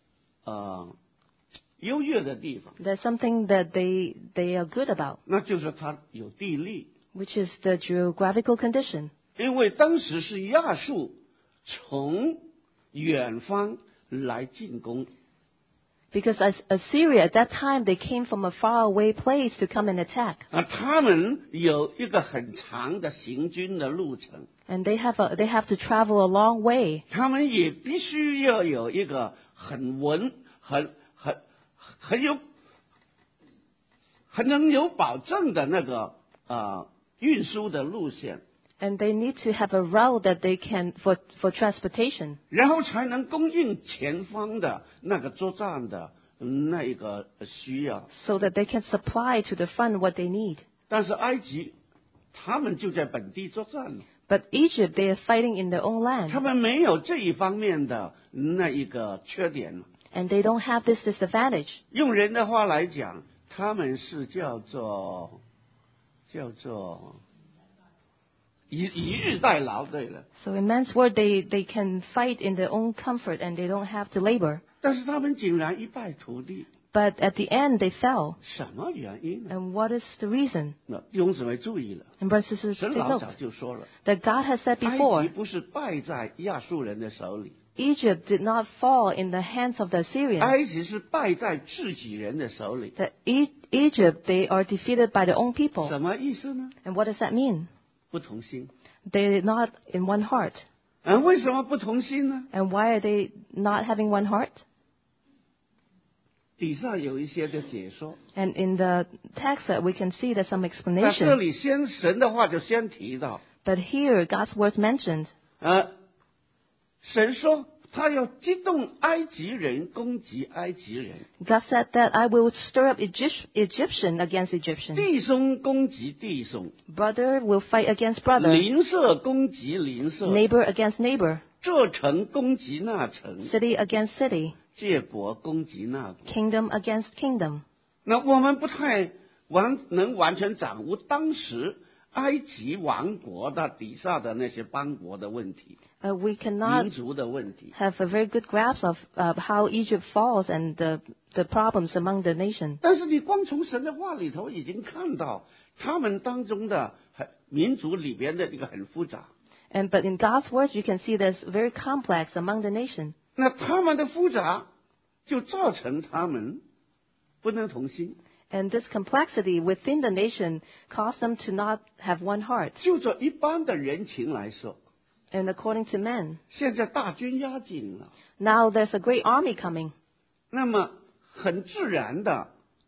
[SPEAKER 1] 优越的地方，
[SPEAKER 2] There's something that they are good about,
[SPEAKER 1] 那就是他有地利，
[SPEAKER 2] which is the geographical condition.
[SPEAKER 1] 因为当时是亚述从远方来进攻，
[SPEAKER 2] Because as Assyria at that time they came from a faraway place to come and attack,
[SPEAKER 1] 他们有一个很长的行军的路程，
[SPEAKER 2] and they have to travel a long way,
[SPEAKER 1] 他们也必须要有一个很能有保证的那个运输的路线，
[SPEAKER 2] and they need to have a route that they can for transportation,
[SPEAKER 1] 然后才能供应前方的那个作战的那一个需要。
[SPEAKER 2] so that they can supply to the front what they need.
[SPEAKER 1] 但是埃及他们就在本地作战了，
[SPEAKER 2] But Egypt, they are fighting in their own
[SPEAKER 1] 他
[SPEAKER 2] land,
[SPEAKER 1] 们没有这一方面的那一个缺点。
[SPEAKER 2] and they don't have this disadvantage.
[SPEAKER 1] 用人的话来讲，他们是叫做以逸待劳。对了，
[SPEAKER 2] So in man's word, they can fight in their own comfort and they don't have to labor.
[SPEAKER 1] 但是他们竟然一败涂地，
[SPEAKER 2] But at the end, they fell.
[SPEAKER 1] 什么原因呢？
[SPEAKER 2] And what is the reason?
[SPEAKER 1] 那弟兄姊妹注意了，
[SPEAKER 2] And brothers and sisters,
[SPEAKER 1] 神
[SPEAKER 2] take
[SPEAKER 1] 老
[SPEAKER 2] note
[SPEAKER 1] 早就说了，
[SPEAKER 2] that God has said
[SPEAKER 1] 埃
[SPEAKER 2] before,
[SPEAKER 1] 及不是败在亚述人的手里，
[SPEAKER 2] Egypt did not fall in the hands of the Assyrians.
[SPEAKER 1] 埃及是败在自己人的手里。
[SPEAKER 2] That Egypt, they are defeated by their own people.
[SPEAKER 1] 什么意思呢？
[SPEAKER 2] And what does that mean?
[SPEAKER 1] 不同心。
[SPEAKER 2] They're not in one heart.
[SPEAKER 1] 为什么不同心呢？
[SPEAKER 2] And why are they not having one heart?
[SPEAKER 1] 底下有一些的解说。
[SPEAKER 2] And in the text, we can see there's some
[SPEAKER 1] 那这
[SPEAKER 2] explanation.
[SPEAKER 1] 里神的话就先提到，
[SPEAKER 2] But here, God's words mentioned.
[SPEAKER 1] 神说他要激动埃及人攻击埃及人，
[SPEAKER 2] God said that I will stir up Egyptian against Egyptian.
[SPEAKER 1] 弟兄攻击弟兄，
[SPEAKER 2] Brother will fight against brother.
[SPEAKER 1] 邻舍攻击邻舍，
[SPEAKER 2] Neighbor against neighbor.
[SPEAKER 1] 这城攻击那城，
[SPEAKER 2] City against city.
[SPEAKER 1] 这国攻击那国。
[SPEAKER 2] Kingdom against kingdom.
[SPEAKER 1] 那我们不太能完全掌握当时埃及王国的底下的那些邦国的问题，
[SPEAKER 2] We cannot
[SPEAKER 1] 民族的问题。
[SPEAKER 2] have a very good grasp of how Egypt falls and the problems among the nation.
[SPEAKER 1] 但是你光从神的话里头已经看到他们当中的民族里边的这个很复杂。
[SPEAKER 2] But in God's words, you can see there's very complex among the nation.
[SPEAKER 1] 那他们的复杂就造成他们不能同心。
[SPEAKER 2] And this complexity within the nation caused them to not have one heart.
[SPEAKER 1] 就着一般的人情来说，
[SPEAKER 2] And according to men,
[SPEAKER 1] 现在大军压境了，
[SPEAKER 2] now there's a great army coming.
[SPEAKER 1] 那么很自然的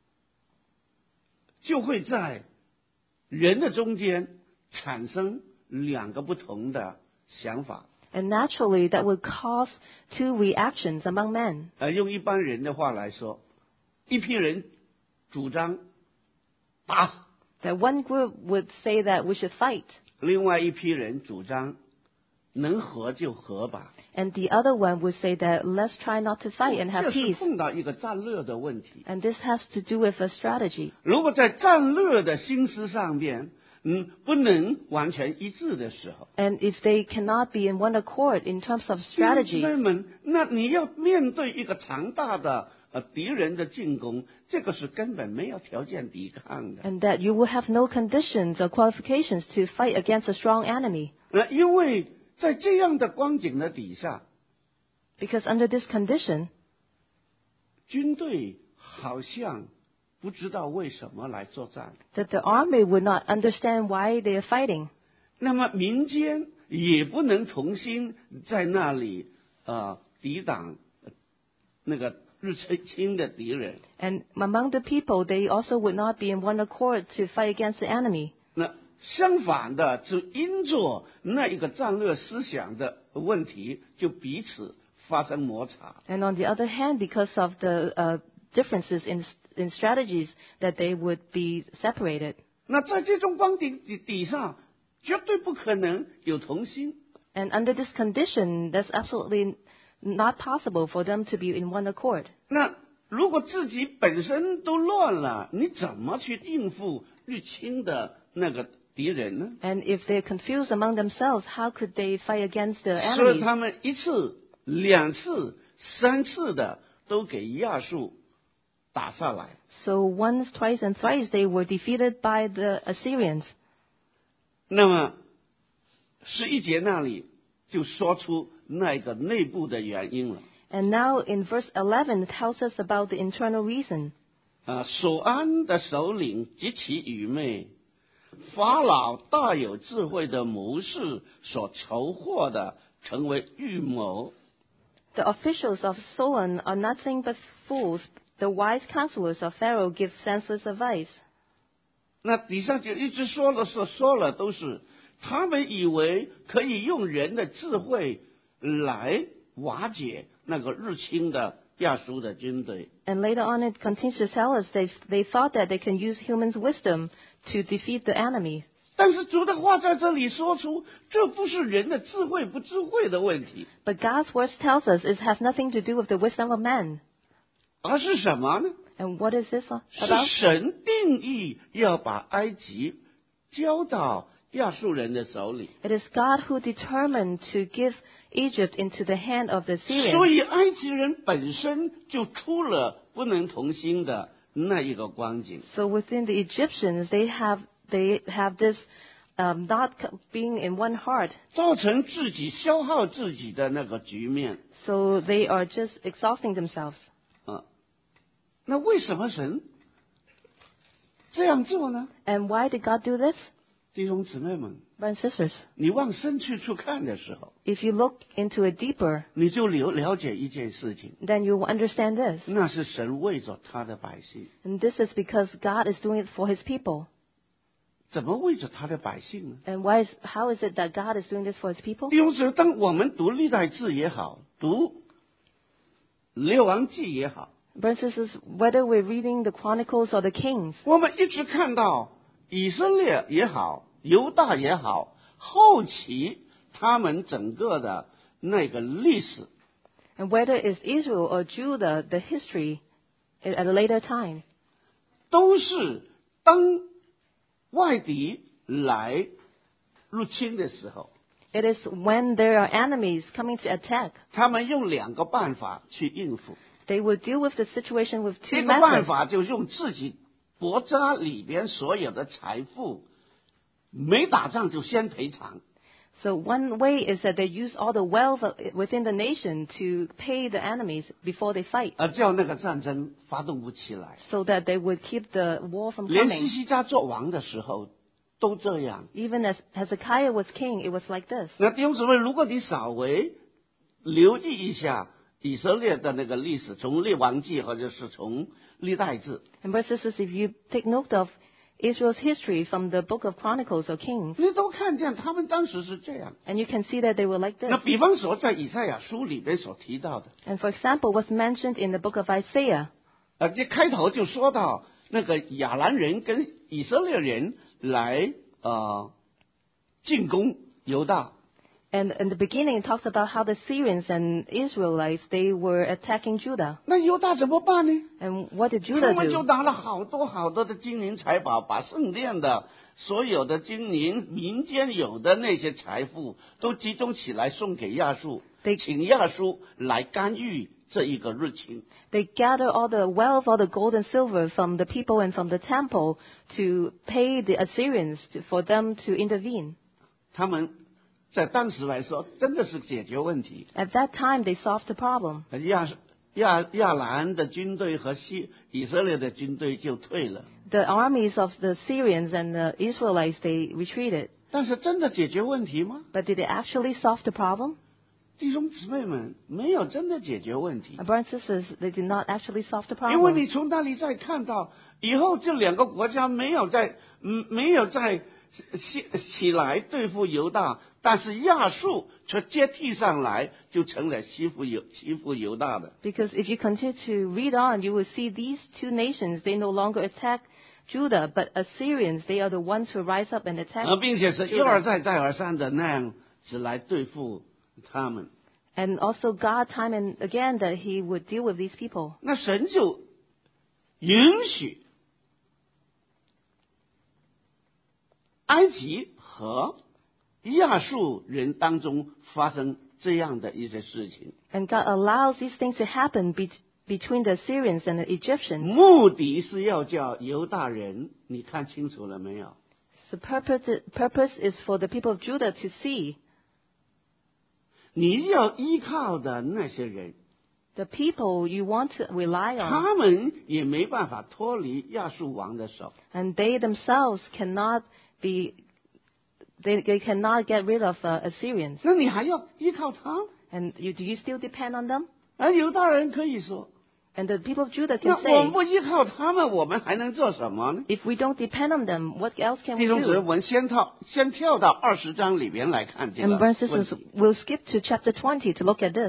[SPEAKER 1] 就会在人的中间产生两个不同的想法。
[SPEAKER 2] And naturally, that would cause two reactions among men.
[SPEAKER 1] 用一般人的话来说，一批人主张打，
[SPEAKER 2] That one group would say that we should fight,
[SPEAKER 1] 另外一批人主张能和就和吧。
[SPEAKER 2] and the other one would say that let's try not to fight and have
[SPEAKER 1] 这是
[SPEAKER 2] peace.
[SPEAKER 1] 碰到一个战略的问题。
[SPEAKER 2] And this has to do with a strategy.
[SPEAKER 1] 如果在战略的心思上面，不能完全一致的时候，
[SPEAKER 2] And if they cannot be in one accord in terms of
[SPEAKER 1] 弟兄
[SPEAKER 2] strategy,
[SPEAKER 1] 姊妹们，那你要面对一个强大的敌人的进攻，这个是根本没有条件抵抗的。
[SPEAKER 2] and that you will have no conditions or qualifications to fight against a strong enemy.
[SPEAKER 1] 因为在这样的光景的底下，
[SPEAKER 2] Because under this condition,
[SPEAKER 1] 军队好像不知道为什么来作战，
[SPEAKER 2] that the army would not understand why they are fighting.
[SPEAKER 1] 那么民间也不能同心在那里抵挡那个日侵的敌人。
[SPEAKER 2] And among the people, they also would not be in one accord to fight against the enemy.
[SPEAKER 1] 那相反的，就因着那一个战略思想的问题，就彼此发生摩擦。
[SPEAKER 2] And on the other hand, because of the differences in strategies, that they would be separated.
[SPEAKER 1] 那在这种光景底下，绝对不可能有同心。
[SPEAKER 2] And under this condition, that's absolutely not possible for them to be in one accord.
[SPEAKER 1] 那如果自己本身都乱了，你怎么去应付日侵的那个敌人呢？
[SPEAKER 2] And if they're confused among themselves, how could they fight against the
[SPEAKER 1] 所以
[SPEAKER 2] enemy?
[SPEAKER 1] 他们一次、两次、三次的都给亚述打下来。
[SPEAKER 2] So once, twice, and thrice they were defeated by the Assyrians.
[SPEAKER 1] 那么11节那里就说出那个内部的原因了。
[SPEAKER 2] And now in verse 11 it tells us about the internal reason.
[SPEAKER 1] 索安的首领极其愚昧，法老大有智慧的谋士所筹获的，成为预谋。
[SPEAKER 2] The officials of Soan are nothing but fools. The wise counselors of Pharaoh give senseless advice.
[SPEAKER 1] 那底下就一直说了都是，他们以为可以用人的智慧来瓦解那个日侵的亚述的军队。
[SPEAKER 2] And later on it continues to tell us they thought that they can use human's wisdom to defeat the enemy.
[SPEAKER 1] 但是主的话在这里说出，这不是人的智慧不智慧的问题，
[SPEAKER 2] But God's words tells us it has nothing to do with the wisdom of man.
[SPEAKER 1] 而是什么呢？
[SPEAKER 2] And what is this
[SPEAKER 1] 是
[SPEAKER 2] about?
[SPEAKER 1] 神定义要把埃及交到亚述人的手里，
[SPEAKER 2] It is God who determined to give Egypt into the hand of the
[SPEAKER 1] 所
[SPEAKER 2] Syrians.
[SPEAKER 1] 以埃及人本身就出了不能同心的那一个光景。
[SPEAKER 2] So within the Egyptians, they have this not being in one heart.
[SPEAKER 1] 造成自己消耗自己的那个局面。
[SPEAKER 2] So they are just exhausting themselves.
[SPEAKER 1] 那为什么神这样做呢？
[SPEAKER 2] And why did God do this?
[SPEAKER 1] 弟兄姊妹们，
[SPEAKER 2] Brothers and sisters,
[SPEAKER 1] 你往深处看的时候，
[SPEAKER 2] if you look into it deeper,
[SPEAKER 1] 你就了解一件事情，
[SPEAKER 2] then you will understand this.
[SPEAKER 1] 那是神为着他的百姓。
[SPEAKER 2] And this is because God is doing it for his people.
[SPEAKER 1] 怎么为着他的百姓呢？
[SPEAKER 2] And how is it that God is doing this for his people?
[SPEAKER 1] 弟兄姊妹，当我们读历代志也好，读列王记也好，
[SPEAKER 2] Brothers and sisters, whether we're reading the Chronicles or the Kings,
[SPEAKER 1] 我们一直看到以色列也好，犹大也好，后期他们整个的那个历史，
[SPEAKER 2] and whether it's Israel or Judah, the history at a later time,
[SPEAKER 1] 都是当外敌来入侵的时候，
[SPEAKER 2] It is when there are enemies coming to attack.
[SPEAKER 1] 他们用2个办法去应付。
[SPEAKER 2] They will deal with the situation with 2
[SPEAKER 1] 一个办
[SPEAKER 2] methods.
[SPEAKER 1] 法就用自己国家里边所有的财富，没打仗就先赔偿。
[SPEAKER 2] So one way is that they use all the wealth within the nation to pay the enemies before they fight,
[SPEAKER 1] 叫那个战争发动不起来。
[SPEAKER 2] so that they would keep the war from
[SPEAKER 1] 连西
[SPEAKER 2] coming.
[SPEAKER 1] 西家做王的时候都这样。
[SPEAKER 2] Even as Hezekiah was king, it was like this.
[SPEAKER 1] 那弟兄姊妹，如果你稍微留意一下以色列的那个历史，从列王记或者是从历代志，
[SPEAKER 2] And brothers and sisters, if you take note of Israel's history from the book of Chronicles or Kings,
[SPEAKER 1] 你都看见他们当时是这样。
[SPEAKER 2] and you can see that they were like
[SPEAKER 1] 那
[SPEAKER 2] this.
[SPEAKER 1] 比方说，在以赛亚书里边所提到的，
[SPEAKER 2] And for example, what's mentioned in the book of Isaiah,
[SPEAKER 1] 这开头就说到那个亚兰人跟以色列人来进攻犹大。
[SPEAKER 2] and in the beginning it talks about how the Syrians and Israelites, they were attacking Judah.
[SPEAKER 1] 那犹大怎么办呢？
[SPEAKER 2] And what did
[SPEAKER 1] 他
[SPEAKER 2] Judah
[SPEAKER 1] 们就
[SPEAKER 2] do?
[SPEAKER 1] 拿了好多的金银财宝，把圣殿的所有的金银、民间有的那些财富都集中起来送给亚述，
[SPEAKER 2] They-
[SPEAKER 1] 请亚述来干预这一个入侵。
[SPEAKER 2] They gather all the wealth, all the gold and silver from the people and from the temple to pay the Assyrians for them to intervene.
[SPEAKER 1] 他们在当时来说，真的是解决问题。
[SPEAKER 2] At that time, they solved the problem.
[SPEAKER 1] 亚兰的军队和以色列的军队就退了，
[SPEAKER 2] The armies of the Syrians and the Israelites, they retreated.
[SPEAKER 1] 但是真的解决问题吗？
[SPEAKER 2] But did they actually solve the problem?
[SPEAKER 1] 弟兄姊妹们，没有真的解决问题。
[SPEAKER 2] Brothers and sisters, they did not actually solve the
[SPEAKER 1] 因为
[SPEAKER 2] problem.
[SPEAKER 1] 你从那里再看到，以后这2个国家没有再起来对付犹大，但是亚述却接替上来，就成了欺负犹大的。
[SPEAKER 2] Because if you continue to read on, you will see these 2 nations, they no longer attack Judah, but Assyrians, they are the ones who rise up and attack
[SPEAKER 1] 并且是一而再再而三的那样子来对付他们。
[SPEAKER 2] And also God, time and again, that He would deal with these people.
[SPEAKER 1] 那神就允许埃及和亚述人当中发生这样的一些事情，
[SPEAKER 2] And God allows these things to happen between the Assyrians and the Egyptians.
[SPEAKER 1] 目的是要叫犹大人，你看清楚了没有？
[SPEAKER 2] The purpose is for the people of Judah to see
[SPEAKER 1] 你要依靠的那些人，
[SPEAKER 2] the people you want to rely on,
[SPEAKER 1] 他们也没办法脱离亚述王的手。
[SPEAKER 2] and they themselves cannot be, they cannot get rid of Assyrians.
[SPEAKER 1] 那你还要依靠他？
[SPEAKER 2] And do you still depend on them?
[SPEAKER 1] 而犹大人可以说，
[SPEAKER 2] And the people of Judah
[SPEAKER 1] 那
[SPEAKER 2] can
[SPEAKER 1] 我们
[SPEAKER 2] say,
[SPEAKER 1] 不依靠他们，我们还能做什么呢？
[SPEAKER 2] if we don't depend on them, what else can
[SPEAKER 1] 弟
[SPEAKER 2] we
[SPEAKER 1] 兄姊妹，
[SPEAKER 2] do?
[SPEAKER 1] 我们先跳到20章里边来看这
[SPEAKER 2] And
[SPEAKER 1] 个
[SPEAKER 2] brothers and
[SPEAKER 1] 问
[SPEAKER 2] sisters,
[SPEAKER 1] 题。
[SPEAKER 2] we'll skip to chapter 20 to look at this.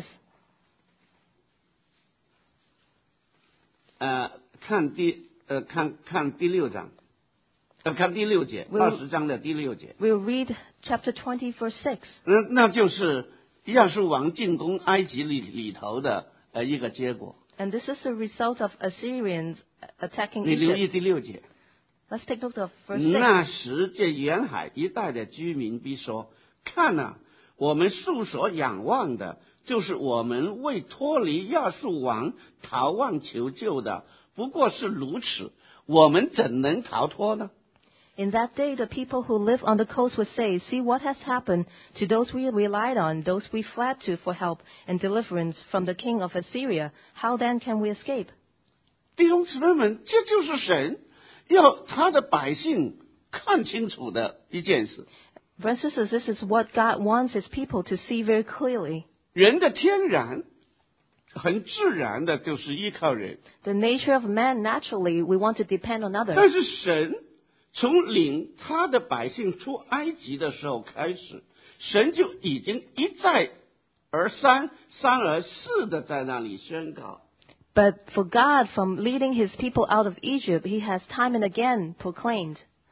[SPEAKER 1] 看第6章，看第6节，20章的第6节。
[SPEAKER 2] We'll read chapter 20, verse 6.
[SPEAKER 1] 那就是亚述王进攻埃及里头的一个结果。
[SPEAKER 2] And this is the result of Assyrians attacking
[SPEAKER 1] 你留意
[SPEAKER 2] Egypt.
[SPEAKER 1] 第6节。
[SPEAKER 2] Let's take note of verse 6.
[SPEAKER 1] 那时，这沿海一带的居民必说：“看哪，我们素所仰望的，就是我们为脱离亚述王逃亡求救的，不过是如此，我们怎能逃脱呢？”
[SPEAKER 2] In that day, the people who live on the coast would say, see what has happened to those we relied on, those we fled to for help and deliverance from the king of Assyria. How then can we escape?
[SPEAKER 1] 弟兄姊妹们，这就是神要他的百姓看清楚的一件事。
[SPEAKER 2] Brothers and sisters, this is what God wants His people to see very clearly.
[SPEAKER 1] 人的天然很自然的就是依靠人，
[SPEAKER 2] The nature of man, naturally, we want to depend on
[SPEAKER 1] 但
[SPEAKER 2] others.
[SPEAKER 1] 是神从领他的百姓出埃及的时候开始，神就已经一再而三而四的在那里宣告。
[SPEAKER 2] But for God, from leading His people out of Egypt, He has time and again proclaimed,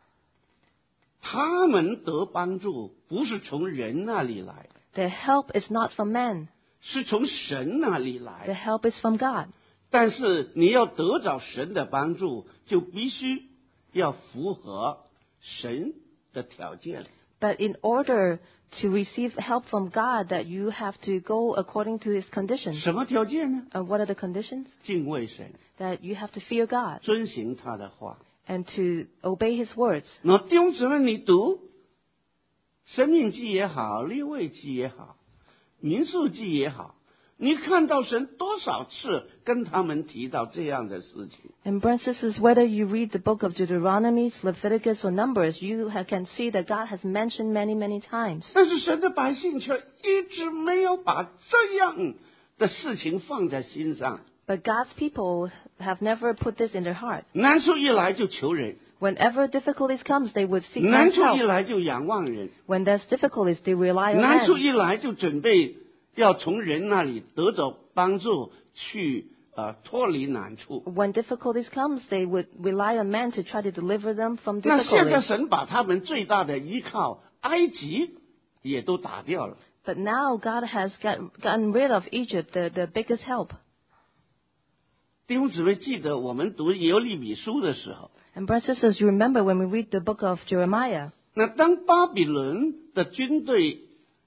[SPEAKER 1] 他们得帮助不是从人那里来，
[SPEAKER 2] their help is not from man,
[SPEAKER 1] 是从神那里
[SPEAKER 2] their
[SPEAKER 1] 来。
[SPEAKER 2] help is from God.
[SPEAKER 1] 但是你要得着神的帮助，就必须要符合神的条件。
[SPEAKER 2] But in order to receive help from God, that you have to go according to His conditions.
[SPEAKER 1] 什么条件呢？
[SPEAKER 2] What are the conditions?
[SPEAKER 1] 敬畏神，
[SPEAKER 2] That you have to fear God
[SPEAKER 1] 遵行他的话。
[SPEAKER 2] and to obey His words.
[SPEAKER 1] 那弟兄姊妹，你读生命记也好，利未记也好，民数记也好，你看到神多少次跟他们提到这样的事情。
[SPEAKER 2] And brothers and sisters, whether you read the book of Deuteronomy, Leviticus, or Numbers, you can see that God has mentioned many, many times.
[SPEAKER 1] 但是神的百姓却一直没有把这样的事情放在心上。
[SPEAKER 2] But God's people have never put this in their heart.
[SPEAKER 1] 难处一来就求人，
[SPEAKER 2] Whenever difficulties comes, they would seek
[SPEAKER 1] 难
[SPEAKER 2] God's
[SPEAKER 1] 处一
[SPEAKER 2] help.
[SPEAKER 1] 来就仰望人，
[SPEAKER 2] When there's difficulties, they rely on
[SPEAKER 1] 难处
[SPEAKER 2] man.
[SPEAKER 1] 一来就准备要从人那里得着帮助，去脱离难处。
[SPEAKER 2] When difficulties comes, they would rely on man to try to deliver them from
[SPEAKER 1] 那现在
[SPEAKER 2] difficulties.
[SPEAKER 1] 神把他们最大的依靠埃及也都打掉了。
[SPEAKER 2] But now God has gotten rid of Egypt, the biggest help.
[SPEAKER 1] 弟兄姊妹，记得我们读耶利米书的时候，
[SPEAKER 2] And brothers and sisters, you remember when we read the book of Jeremiah,
[SPEAKER 1] 那当巴比伦的军队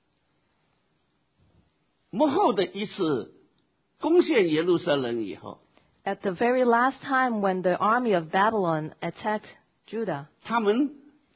[SPEAKER 1] 幕后的一次攻陷耶路撒冷以后，
[SPEAKER 2] at the very last time when the army of Babylon attacked Judah,
[SPEAKER 1] 他们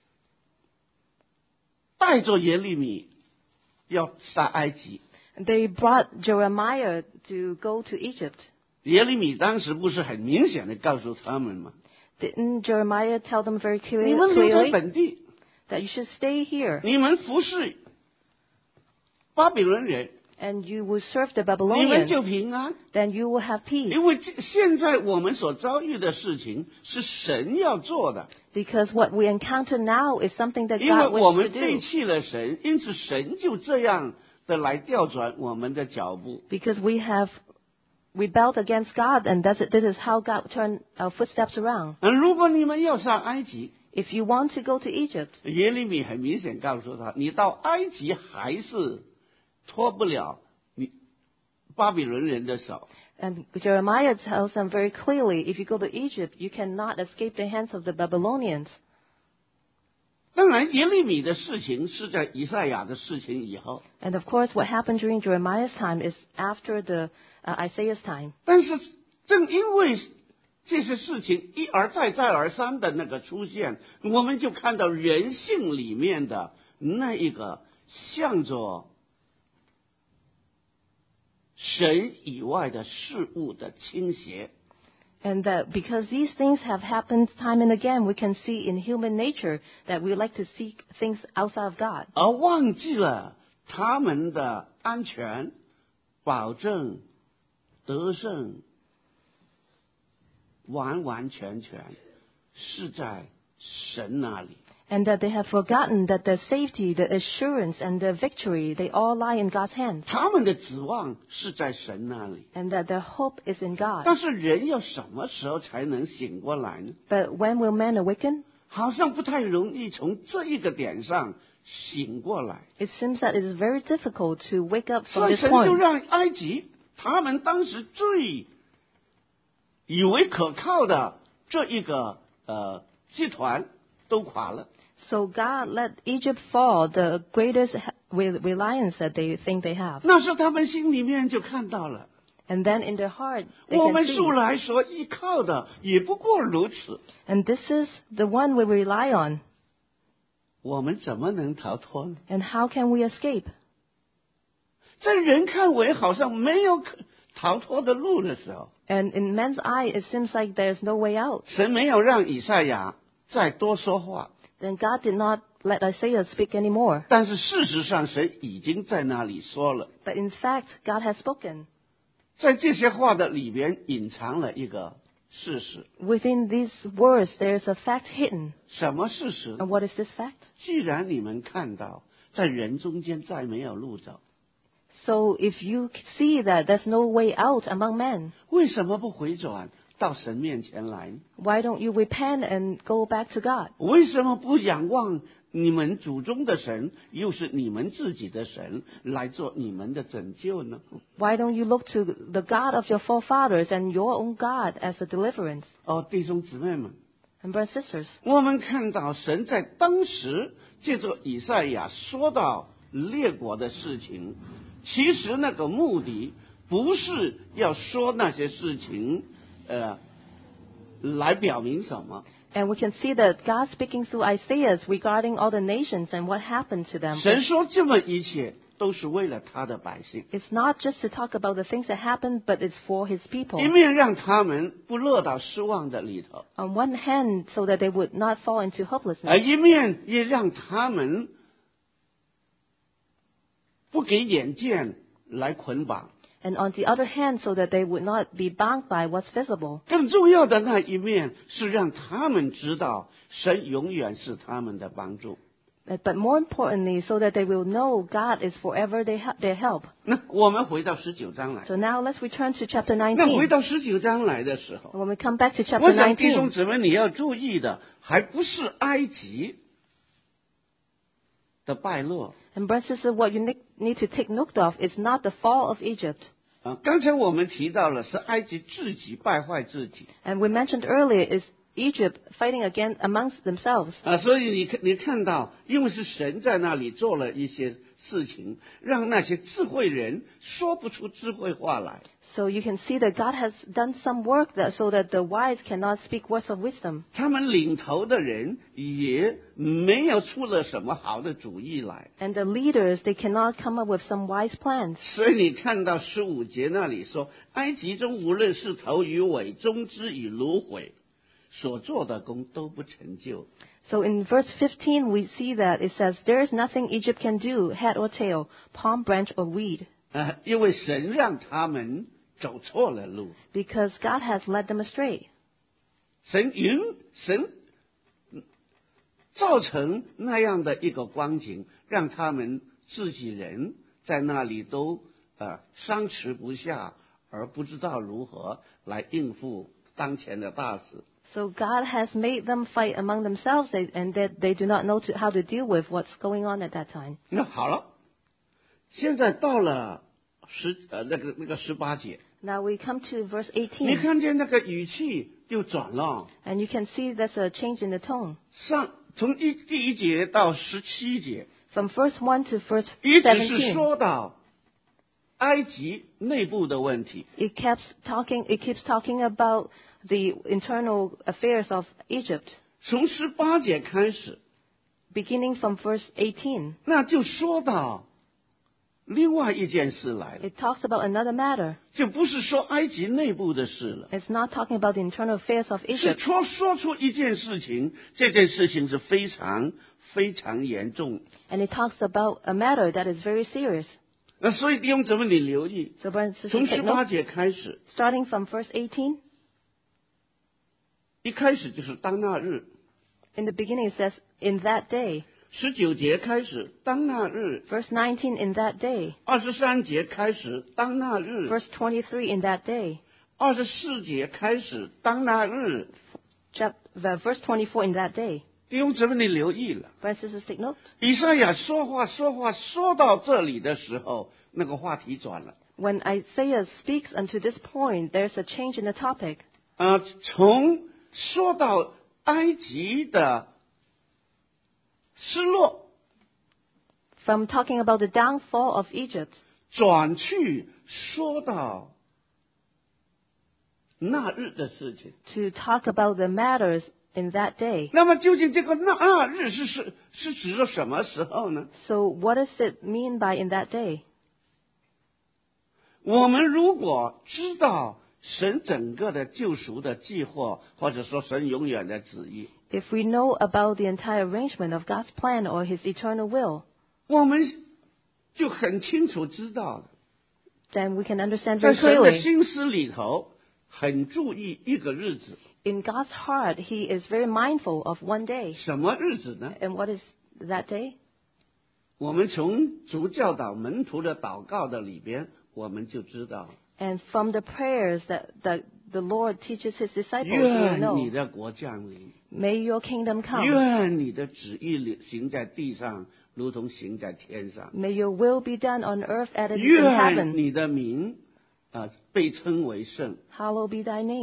[SPEAKER 1] 带着耶利米要杀埃及。
[SPEAKER 2] they brought Jeremiah to go to Egypt.
[SPEAKER 1] 耶利米当时不是很明显的告诉他们吗？
[SPEAKER 2] Didn't Jeremiah tell them very
[SPEAKER 1] 你们留在
[SPEAKER 2] clearly
[SPEAKER 1] 本地，
[SPEAKER 2] that you should stay here
[SPEAKER 1] 你们服侍巴比伦人，
[SPEAKER 2] and you will serve the
[SPEAKER 1] 你们
[SPEAKER 2] Babylonians?
[SPEAKER 1] 就平安。
[SPEAKER 2] Then you will have peace.
[SPEAKER 1] 因为现在我们所遭遇的事情是神要做的，
[SPEAKER 2] Because what we encounter now is something that
[SPEAKER 1] 因为
[SPEAKER 2] God
[SPEAKER 1] 我
[SPEAKER 2] wishes
[SPEAKER 1] 们
[SPEAKER 2] to
[SPEAKER 1] 背
[SPEAKER 2] do.
[SPEAKER 1] 弃了神，因此神就这样的来调转我们的脚步。
[SPEAKER 2] Because we have rebelled against God, and this is how God turned our footsteps around.
[SPEAKER 1] 如果你们要上埃及，
[SPEAKER 2] If you want to go to Egypt,
[SPEAKER 1] 耶利米很明显告诉他，你到埃及还是脱不了你巴比伦人的手。
[SPEAKER 2] and Jeremiah tells them very clearly, if you go to Egypt, you cannot escape the hands of the Babylonians.
[SPEAKER 1] 当然，耶利米的事情是在以赛亚的事情以后，
[SPEAKER 2] And of course, what happened during Jeremiah's time is after the Isaiah's time.
[SPEAKER 1] 但是正因为这些事情一而再再而三的那个出现，我们就看到人性里面的那一个向着神以外的事物的倾斜。
[SPEAKER 2] And that because these things have happened time and again, we can see in human nature that we like to seek things outside of God.
[SPEAKER 1] 而忘记了他们的安全、保证、得胜，完完全全是在神那里。
[SPEAKER 2] And that they have forgotten that the safety, the assurance, and the victory, they all lie in God's hands.
[SPEAKER 1] 他们的指望是在神那里。
[SPEAKER 2] And that their hope is in God.
[SPEAKER 1] 但是人要什么时候才能醒过来呢？
[SPEAKER 2] But when will man awaken?
[SPEAKER 1] 好像不太容易从这一个点上醒过来。
[SPEAKER 2] It seems that it is very difficult to wake up
[SPEAKER 1] 所
[SPEAKER 2] from
[SPEAKER 1] 以
[SPEAKER 2] this
[SPEAKER 1] 神就
[SPEAKER 2] point.
[SPEAKER 1] 让埃及他们当时最以为可靠的这一个集团都垮了。
[SPEAKER 2] So God let Egypt fall, the greatest reliance that they think they have.
[SPEAKER 1] 那时他们心里面就看到了，
[SPEAKER 2] And then in their heart, they
[SPEAKER 1] 我
[SPEAKER 2] can
[SPEAKER 1] 们
[SPEAKER 2] see.
[SPEAKER 1] 素来所依靠的也不过如此，
[SPEAKER 2] And this is the one we rely on.
[SPEAKER 1] 我们怎么能逃脱呢？
[SPEAKER 2] And how can we escape?
[SPEAKER 1] 在人看为好像没有逃脱的路的时候，
[SPEAKER 2] And in man's eye, it seems like there's no way out.
[SPEAKER 1] 神没有让以赛亚再多说话，
[SPEAKER 2] Then God did not let Isaiah speak anymore.
[SPEAKER 1] 但是事实上神已经在那里说了，
[SPEAKER 2] But in fact, God has spoken.
[SPEAKER 1] 在这些话的里边隐藏了一个事实。
[SPEAKER 2] Within these words, there's a fact hidden.
[SPEAKER 1] 什么事实？
[SPEAKER 2] And what is this fact?
[SPEAKER 1] 既然你们看到在人中间再没有路走，
[SPEAKER 2] So if you see that there's no way out among men,
[SPEAKER 1] 为什么不回转到神面前来呢？
[SPEAKER 2] why don't you repent and go back to God?
[SPEAKER 1] 为什么不仰望你们祖宗的神，又是你们自己的神，来做你们的拯救呢？
[SPEAKER 2] Why don't you look to the God of your forefathers and your own God as a deliverance?
[SPEAKER 1] 哦，弟兄姊妹们，
[SPEAKER 2] And brothers and sisters,
[SPEAKER 1] 我们看到神在当时借着以赛亚说到列国的事情，其实那个目的不是要说那些事情，来表明什么。
[SPEAKER 2] and we can see that God speaking through Isaiah regarding all the nations and what happened to them.
[SPEAKER 1] 神说这么一切都是为了他的百姓，
[SPEAKER 2] It's not just to talk about the things that happened, but it's for His people.
[SPEAKER 1] 一面让他们不落到失望的里头，
[SPEAKER 2] On one hand, so that they would not fall into hopelessness,
[SPEAKER 1] 一面也让他们不给眼见来捆绑。
[SPEAKER 2] and on the other hand, so that they would not be bound by what's visible.
[SPEAKER 1] 更重要的那一面是让他们知道神永远是他们的帮助。
[SPEAKER 2] But more importantly, so that they will know God is forever their help.
[SPEAKER 1] 那我们回到19章来，
[SPEAKER 2] So now let's return to chapter
[SPEAKER 1] 那回
[SPEAKER 2] 19.
[SPEAKER 1] 到19章来的时候，
[SPEAKER 2] When we come back to
[SPEAKER 1] 我
[SPEAKER 2] chapter
[SPEAKER 1] 想弟兄
[SPEAKER 2] 19,
[SPEAKER 1] 姊妹你要注意的，还不是埃及的败落。
[SPEAKER 2] and brothers and sisters, what you need to take note of is not the fall of Egypt.
[SPEAKER 1] 刚才我们提到了是埃及自己败坏自己
[SPEAKER 2] And we mentioned earlier is Egypt fighting again amongst themselves.
[SPEAKER 1] 所以你看到，因为是神在那里做了一些事情，让那些智慧人说不出智慧话来。
[SPEAKER 2] So you can see that God has done some work so that the wise cannot speak words of wisdom.
[SPEAKER 1] 他们领头的人也没有出了什么好的主意来，
[SPEAKER 2] And the leaders, they cannot come up with some wise plans.
[SPEAKER 1] 所以你看到15节那里说，埃及中无论是头与尾，中枝与芦荟，所做的工都不成就。
[SPEAKER 2] So in verse 15, we see that it says, there is nothing Egypt can do, head or tail, palm branch or weed,
[SPEAKER 1] 因为神让他们走错了路，
[SPEAKER 2] because God has led them astray.
[SPEAKER 1] 神造成那样的一个光景，让他们自己人在那里都相持不下，而不知道如何来应付当前的大事。
[SPEAKER 2] So God has made them fight among themselves, and that they do not know how to deal with what's going on at that time.
[SPEAKER 1] 那好了，现在到了那个18节，
[SPEAKER 2] Now we come to verse
[SPEAKER 1] 你
[SPEAKER 2] 18,
[SPEAKER 1] 看见那个语气就转了，
[SPEAKER 2] and you can see there's a change in the tone.
[SPEAKER 1] 从第1节到17节，
[SPEAKER 2] From verse 1 to verse
[SPEAKER 1] 一直是
[SPEAKER 2] 17,
[SPEAKER 1] 说到埃及内部的问题。
[SPEAKER 2] it keeps talking about the internal affairs of Egypt.
[SPEAKER 1] 从18节开始，
[SPEAKER 2] Beginning from verse 18,
[SPEAKER 1] 那就说到另外一件事来了，
[SPEAKER 2] it talks about another matter.
[SPEAKER 1] 就不是说埃及内部的事了，
[SPEAKER 2] It's not talking about the internal affairs of
[SPEAKER 1] 是
[SPEAKER 2] Egypt.
[SPEAKER 1] 说出一件事情，这件事情是非常非常严重。
[SPEAKER 2] And it talks about a matter that is very serious.
[SPEAKER 1] 那所以弟兄姊妹，你留意，
[SPEAKER 2] So brothers and
[SPEAKER 1] 从
[SPEAKER 2] sisters, take
[SPEAKER 1] 18
[SPEAKER 2] note.
[SPEAKER 1] 节开始，
[SPEAKER 2] Starting from verse 18,
[SPEAKER 1] 一开始就是当那日。
[SPEAKER 2] in the beginning it says, in that day.
[SPEAKER 1] 19节开始，当那日。
[SPEAKER 2] Verse 19, in that day.
[SPEAKER 1] 23节开始，当那日。
[SPEAKER 2] Verse 23, in that day.
[SPEAKER 1] 24节开始，当那日。
[SPEAKER 2] Verse 24, in that day.
[SPEAKER 1] 弟兄姊妹，你留意了。
[SPEAKER 2] Brothers and sisters, take note.
[SPEAKER 1] 以赛亚说话说到这里的时候，那个话题转了。
[SPEAKER 2] When Isaiah speaks unto this point, there's a change in the topic.
[SPEAKER 1] 从说到埃及的失落，
[SPEAKER 2] From talking about the downfall of Egypt,
[SPEAKER 1] 转去说到那日的事情。
[SPEAKER 2] to talk about the matters in that day.
[SPEAKER 1] 那么究竟这个那日是指着什么时候呢？
[SPEAKER 2] So what does it mean by in that day?
[SPEAKER 1] 我们如果知道神整个的救赎的计划，或者说神永远的旨意，
[SPEAKER 2] If we know about the entire arrangement of God's plan or His eternal will,
[SPEAKER 1] 我们就很清楚知道了，
[SPEAKER 2] then we can understand
[SPEAKER 1] 在
[SPEAKER 2] very
[SPEAKER 1] 神的
[SPEAKER 2] clearly.
[SPEAKER 1] 心思里头很注意一个日子。
[SPEAKER 2] In God's heart, He is very mindful of one day.
[SPEAKER 1] 什么日子呢？
[SPEAKER 2] And what is that day?
[SPEAKER 1] 我们从主教导门徒的祷告的里边，我们就知道，
[SPEAKER 2] And from the prayers that the Lord teaches His disciples, we
[SPEAKER 1] 愿你
[SPEAKER 2] know,
[SPEAKER 1] 的国降临，
[SPEAKER 2] may your kingdom come.
[SPEAKER 1] 愿你的旨意行在地上，如同行在天上。
[SPEAKER 2] May your will be done on earth as it is in
[SPEAKER 1] 愿
[SPEAKER 2] heaven.
[SPEAKER 1] 你的名被称为圣。
[SPEAKER 2] Hallowed be thy name.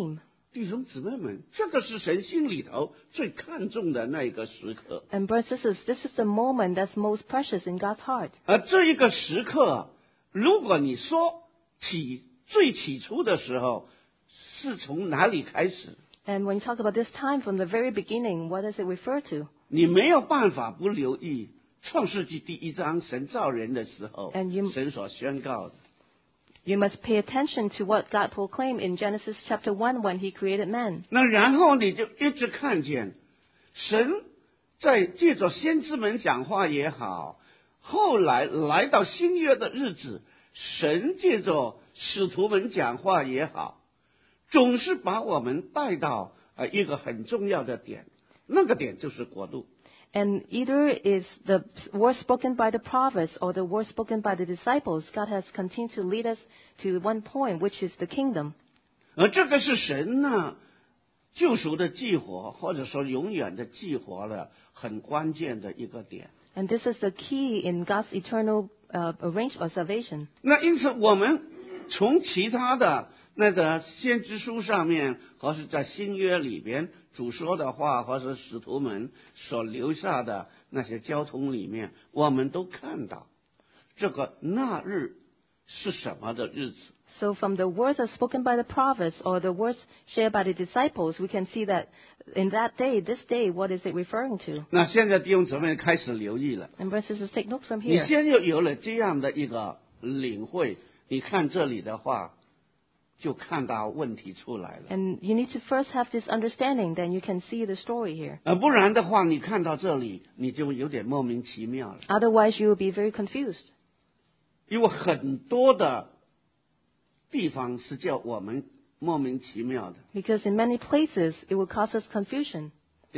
[SPEAKER 1] 弟兄姊妹们，这个是神心里头最看重的那一个时刻。
[SPEAKER 2] And brothers and sisters, this is the moment that's most precious in God's heart.
[SPEAKER 1] 而这一个时刻，如果你说最起初的时候是从哪里开始，
[SPEAKER 2] And when you talk about this time from the very beginning, what does it refer to?
[SPEAKER 1] 你没有办法不留意创世纪第1章神造人的时候
[SPEAKER 2] And you-
[SPEAKER 1] 神所宣告的。
[SPEAKER 2] You must pay attention to what God proclaimed in Genesis chapter 1 when He created man.
[SPEAKER 1] 那然后你就一直看见神在借着先知们讲话也好，后来来到新约的日子，神借着使徒们讲话也好，总是把我们带到一个很重要的点，那个点就是国度。
[SPEAKER 2] And either is the word spoken by the prophets or the word spoken by the disciples, God has continued to lead us to one point, which is the kingdom.
[SPEAKER 1] 而这个是神呢救赎的计划，或者说永远的计划了很关键的一个点。
[SPEAKER 2] And this is the key in God's eternal arrangement of salvation.
[SPEAKER 1] 那因此我们从其他的那个先知书上面，或是在新约里边主说的话，或是使徒们所留下的那些交通里面，我们都看到这个那日是什么的日子。
[SPEAKER 2] So from the words that are spoken by the prophets or the words shared by the disciples, we can see that in that day, this day, what is it referring to?
[SPEAKER 1] 那现在弟兄姊妹开始留意了，
[SPEAKER 2] And brothers and sisters, take note from
[SPEAKER 1] 你
[SPEAKER 2] here.
[SPEAKER 1] 先又有了这样的一个领会，你看这里的话，就看到问题出来了。
[SPEAKER 2] And you need to first have this understanding, then you can see the story here.
[SPEAKER 1] 不然的话，你看到这里，你就有点莫名其妙了。
[SPEAKER 2] Otherwise, you will be very confused.
[SPEAKER 1] 因为很多的地方是叫我们莫名其妙的。
[SPEAKER 2] Because in many places, it will cause us confusion.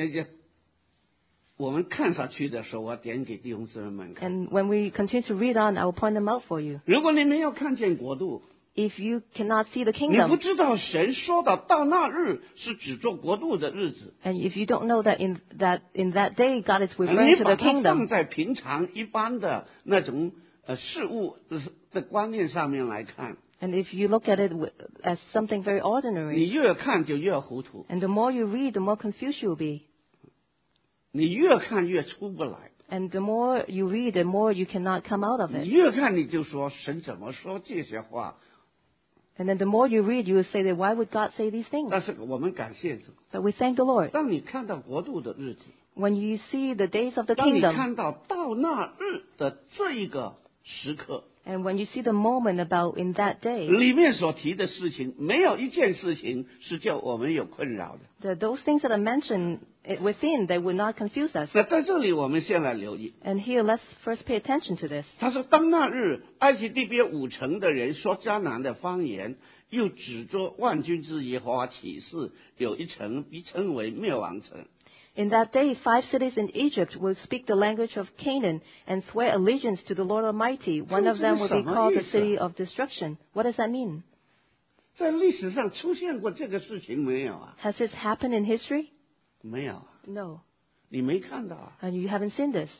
[SPEAKER 1] 我们看下去的时候，我点给弟兄姊妹们看。
[SPEAKER 2] And when we continue to read on, I will point them out for you.
[SPEAKER 1] 如果你没有看见国度，
[SPEAKER 2] If you cannot see the
[SPEAKER 1] 你不
[SPEAKER 2] kingdom,
[SPEAKER 1] 知道神说的到那日是指做国度的日子，
[SPEAKER 2] and if you don't know that in that day, God is
[SPEAKER 1] 你
[SPEAKER 2] referring to
[SPEAKER 1] 把
[SPEAKER 2] the
[SPEAKER 1] 它放
[SPEAKER 2] kingdom,
[SPEAKER 1] 在平常一般的那种事物的观念上面来看，
[SPEAKER 2] and if you look at it as something very
[SPEAKER 1] 你
[SPEAKER 2] ordinary,
[SPEAKER 1] 越看就越糊涂，
[SPEAKER 2] and the more you read, the more confused you will be.
[SPEAKER 1] 你越看越出不来，
[SPEAKER 2] And the more you read, the more you cannot come out of
[SPEAKER 1] 你
[SPEAKER 2] it.
[SPEAKER 1] 越看你就说神怎么说这些话。
[SPEAKER 2] And then the more you read, you will say that why would God say these things?
[SPEAKER 1] 但是我们感谢主，
[SPEAKER 2] But we thank the Lord.
[SPEAKER 1] 当你看到国度的日子，
[SPEAKER 2] When you see the days of the
[SPEAKER 1] 当你
[SPEAKER 2] kingdom,
[SPEAKER 1] 看到到那日的这一个时刻，
[SPEAKER 2] and when you see the moment about in that day,
[SPEAKER 1] 里面所提的事情，没有一件事情是叫我们有困扰的。
[SPEAKER 2] those things that are mentioned within, they would not confuse us.
[SPEAKER 1] 那在这里，我们先来留意，
[SPEAKER 2] And here, let's first pay attention to this.
[SPEAKER 1] 他说：“当那日，埃及地边5成的人说迦南的方言，又指着万军之耶和华起誓，有一城必称为灭亡城。”
[SPEAKER 2] In that day, 5 cities in Egypt will speak the language of Canaan and swear allegiance to the Lord Almighty. One of them will be called the city of destruction. What does that mean?
[SPEAKER 1] 在历史上出现过这个事情没有啊？
[SPEAKER 2] Has this happened in history?
[SPEAKER 1] 没有啊，
[SPEAKER 2] No.
[SPEAKER 1] 你没看到啊？
[SPEAKER 2] And you haven't seen this.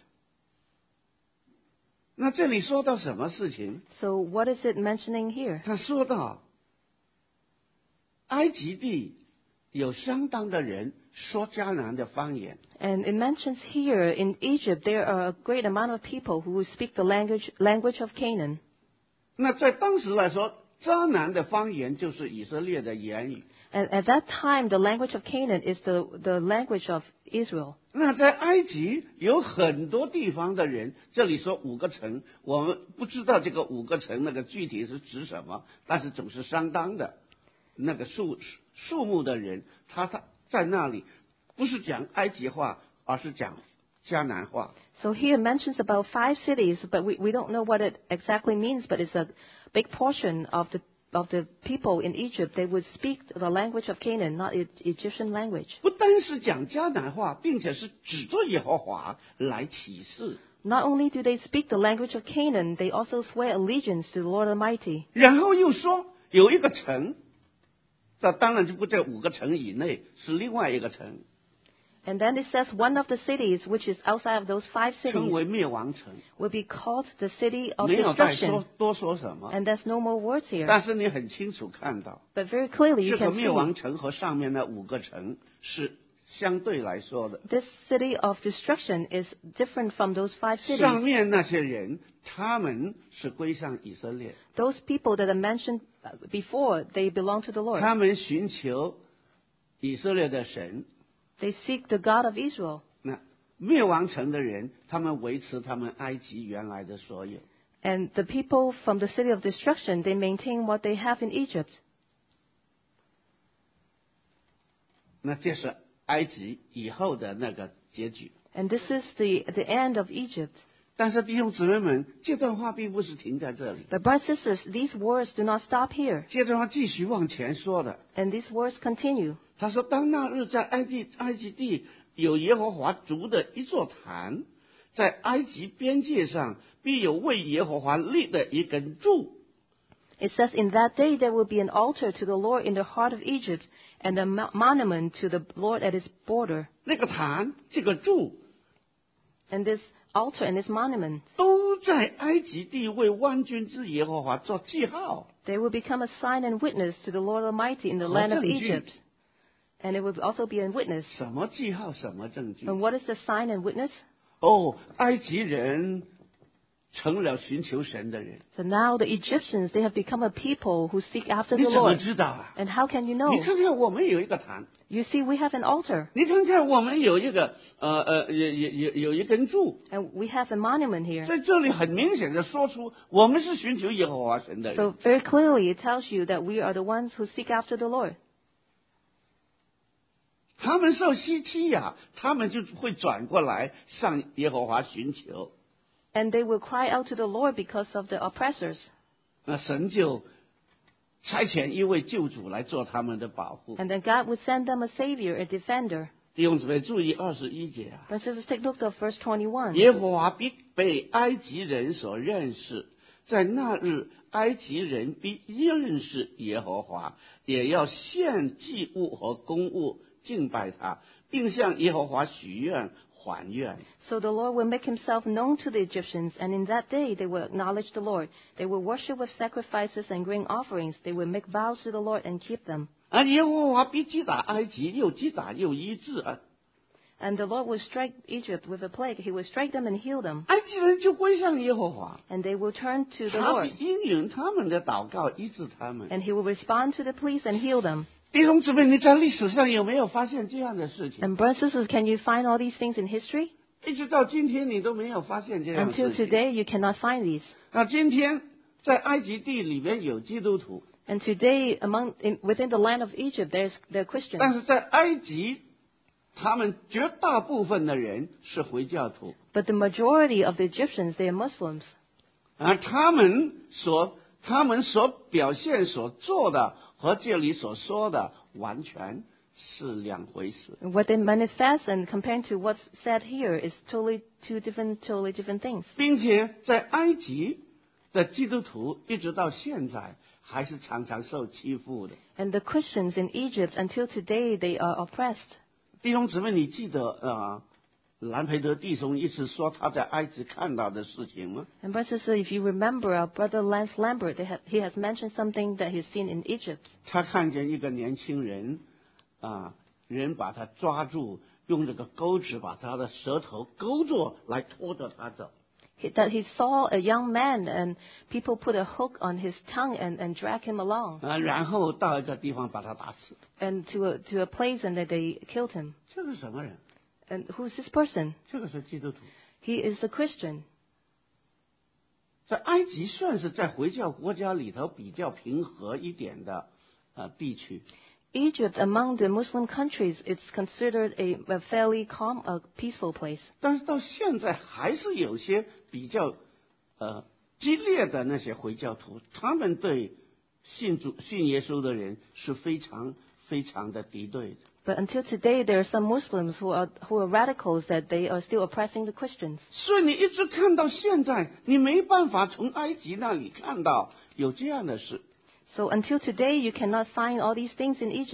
[SPEAKER 1] 那这里说到什么事情？
[SPEAKER 2] So what is it mentioning here?
[SPEAKER 1] 他说到埃及地有相当的人说迦南的方言。
[SPEAKER 2] And it mentions here in Egypt there are a great amount of people who speak the language of Canaan.
[SPEAKER 1] 那在当时来说，迦南的方言就是以色列的言语。
[SPEAKER 2] And at that time, the language of Canaan is the language of Israel.
[SPEAKER 1] 那在埃及有很多地方的人，这里说5个城，我们不知道这个5个城那个具体是指什么，但是总是相当的那个数目的人，他在那里不是讲埃及话，而是讲迦南话。
[SPEAKER 2] So here mentions about 5 cities, but we don't know what it exactly means, but it's a big portion of the people in Egypt. They would speak the language of Canaan, not Egyptian language.
[SPEAKER 1] 不单是讲迦南话，并且是指着耶和华来起誓。
[SPEAKER 2] Not only do they speak the language of Canaan, they also swear allegiance to the Lord Almighty.
[SPEAKER 1] 然后又说有一个城，这当然就不在5个城以内，是另外一个城。
[SPEAKER 2] And then it says one of the cities, which is outside of those 5
[SPEAKER 1] 称
[SPEAKER 2] cities,
[SPEAKER 1] 为灭亡城，
[SPEAKER 2] will be called the city of
[SPEAKER 1] 没有再
[SPEAKER 2] destruction.
[SPEAKER 1] 多说什么。
[SPEAKER 2] And there's no more words here.
[SPEAKER 1] 但是你很清楚看到，
[SPEAKER 2] But very clearly you
[SPEAKER 1] 这个
[SPEAKER 2] can
[SPEAKER 1] 灭亡
[SPEAKER 2] see
[SPEAKER 1] 城和上面那5个城是相对来说的。
[SPEAKER 2] this city of destruction is different from those 5
[SPEAKER 1] 上
[SPEAKER 2] cities.
[SPEAKER 1] 面那些人，他们是归向以色列，
[SPEAKER 2] Those people that I mentioned before, they belong to the Lord.
[SPEAKER 1] 他们寻求以色列的神。
[SPEAKER 2] They seek the God of Israel.
[SPEAKER 1] 那灭亡城的人，他们维持他们埃及原来的所有。
[SPEAKER 2] And the people from the city of destruction, they maintain what they have in Egypt.
[SPEAKER 1] 那这是埃及以后的那个结局。
[SPEAKER 2] And this is the end of Egypt.
[SPEAKER 1] 但是弟兄姊妹们，这段话并不是停在这里，
[SPEAKER 2] But brothers and sisters, these words do not stop here.
[SPEAKER 1] 这段话继续往前说的。
[SPEAKER 2] And these words continue.
[SPEAKER 1] 他说：“当那日在埃及地有耶和华筑的一座坛，在埃及边界上必有为耶和华立的一根柱。
[SPEAKER 2] It says, in that day there will be an altar to the Lord in the heart of Egypt, and a monument to the Lord at its border.
[SPEAKER 1] 那个坛，这个柱，
[SPEAKER 2] And this altar and this monument,
[SPEAKER 1] 都在埃及地为万军之耶和华做记号。
[SPEAKER 2] they will become a sign and witness to the Lord Almighty in the
[SPEAKER 1] 和
[SPEAKER 2] land of
[SPEAKER 1] 证据。
[SPEAKER 2] Egypt. And it will also be a witness.
[SPEAKER 1] 什么记号？什么证据？
[SPEAKER 2] And what is the sign and witness?
[SPEAKER 1] 哦，埃及人成了寻求神的人。
[SPEAKER 2] So now the Egyptians, they have become a people who seek after
[SPEAKER 1] 你
[SPEAKER 2] the
[SPEAKER 1] 怎么
[SPEAKER 2] Lord.
[SPEAKER 1] 知道啊？
[SPEAKER 2] And how can you know?
[SPEAKER 1] 你看看我们有一个坛，
[SPEAKER 2] You see, we have an altar,
[SPEAKER 1] 你看看我们有一个有一根柱。
[SPEAKER 2] and we have a monument here.
[SPEAKER 1] 在这里很明显的说出，我们是寻求耶和华神的人。
[SPEAKER 2] So very clearly it tells you that we are the ones who seek after the Lord.
[SPEAKER 1] 他们受希欺呀，他们就会转过来向耶和华寻求。
[SPEAKER 2] And they will cry out to the Lord because of the oppressors.
[SPEAKER 1] 那神就差遣一位救主来做他们的保护。
[SPEAKER 2] And then God would send them a savior, a defender.
[SPEAKER 1] 弟兄姊妹注意21节啊，
[SPEAKER 2] But sisters, take note of verse 21.
[SPEAKER 1] 耶和华必被埃及人所认识，在那日埃及人必认识耶和华，也要献祭物和公物敬拜他，并向耶和华许愿还愿。
[SPEAKER 2] So the Lord will make himself known to the Egyptians, and in that day they will acknowledge the Lord. They will worship with sacrifices and grain offerings. They will make vows to the Lord and keep them.
[SPEAKER 1] 而耶和华必击打埃及，又击打又医治啊！
[SPEAKER 2] And the Lord will strike Egypt with a plague. He will strike them and heal them.
[SPEAKER 1] 埃及人就归向耶和华，
[SPEAKER 2] And they will turn to the
[SPEAKER 1] 他
[SPEAKER 2] Lord.
[SPEAKER 1] 必应允他们的祷告，医治他们。
[SPEAKER 2] And he will respond to the pleas and heal them.
[SPEAKER 1] 弟兄姊妹，你在历史上有没有发现这样的事情？
[SPEAKER 2] And brothers and sisters, can you find all these things in history?
[SPEAKER 1] 一直到今天，你都没有发现这样的
[SPEAKER 2] Until
[SPEAKER 1] 事情。
[SPEAKER 2] today, you cannot find these.
[SPEAKER 1] 那今天在埃及地里边有基督徒，
[SPEAKER 2] And today, within the land of Egypt, there are Christians.
[SPEAKER 1] 但是在埃及，他们绝大部分的人是回教徒，
[SPEAKER 2] But the majority of the Egyptians, they are Muslims.
[SPEAKER 1] 而他们所表现所做的和这里所说的完全是两回事。
[SPEAKER 2] And what they manifest and compared to what's said here is totally different things.
[SPEAKER 1] 并且在埃及的基督徒一直到现在还是常常受欺负的。
[SPEAKER 2] And the Christians in Egypt, until today, they are oppressed.
[SPEAKER 1] 弟兄姊妹，你记得兰培德弟兄一直说他在埃及看到的事情吗？
[SPEAKER 2] And brothers and sisters, if you remember, our brother Lance Lambert, he has mentioned something that he's seen in Egypt.
[SPEAKER 1] 他看见一个年轻人，人把他抓住，用这个钩子把他的舌头勾住，来拖着他走。
[SPEAKER 2] That he saw a young man and people put a hook on his tongue and drag him along
[SPEAKER 1] 然后到一个地方把他打死。
[SPEAKER 2] and to a place and that they killed him.
[SPEAKER 1] 这是什么人？
[SPEAKER 2] And who's this person?
[SPEAKER 1] 这个是基督徒。
[SPEAKER 2] He is a Christian.
[SPEAKER 1] 在埃及算是在回教国家里头比较平和一点的地区。
[SPEAKER 2] Egypt, among the Muslim countries, it's considered a fairly calm, peaceful place.
[SPEAKER 1] 但是到现在还是有些比较激烈的那些回教徒，他们对信耶稣的人是非常非常的敌对的。
[SPEAKER 2] But until today, there are some Muslims who are radicals that they are still oppressing the Christians.
[SPEAKER 1] 所以你一直看到现在，你没办法从埃及那里看到有这样的事。
[SPEAKER 2] So until today, you cannot find all these things in Egypt.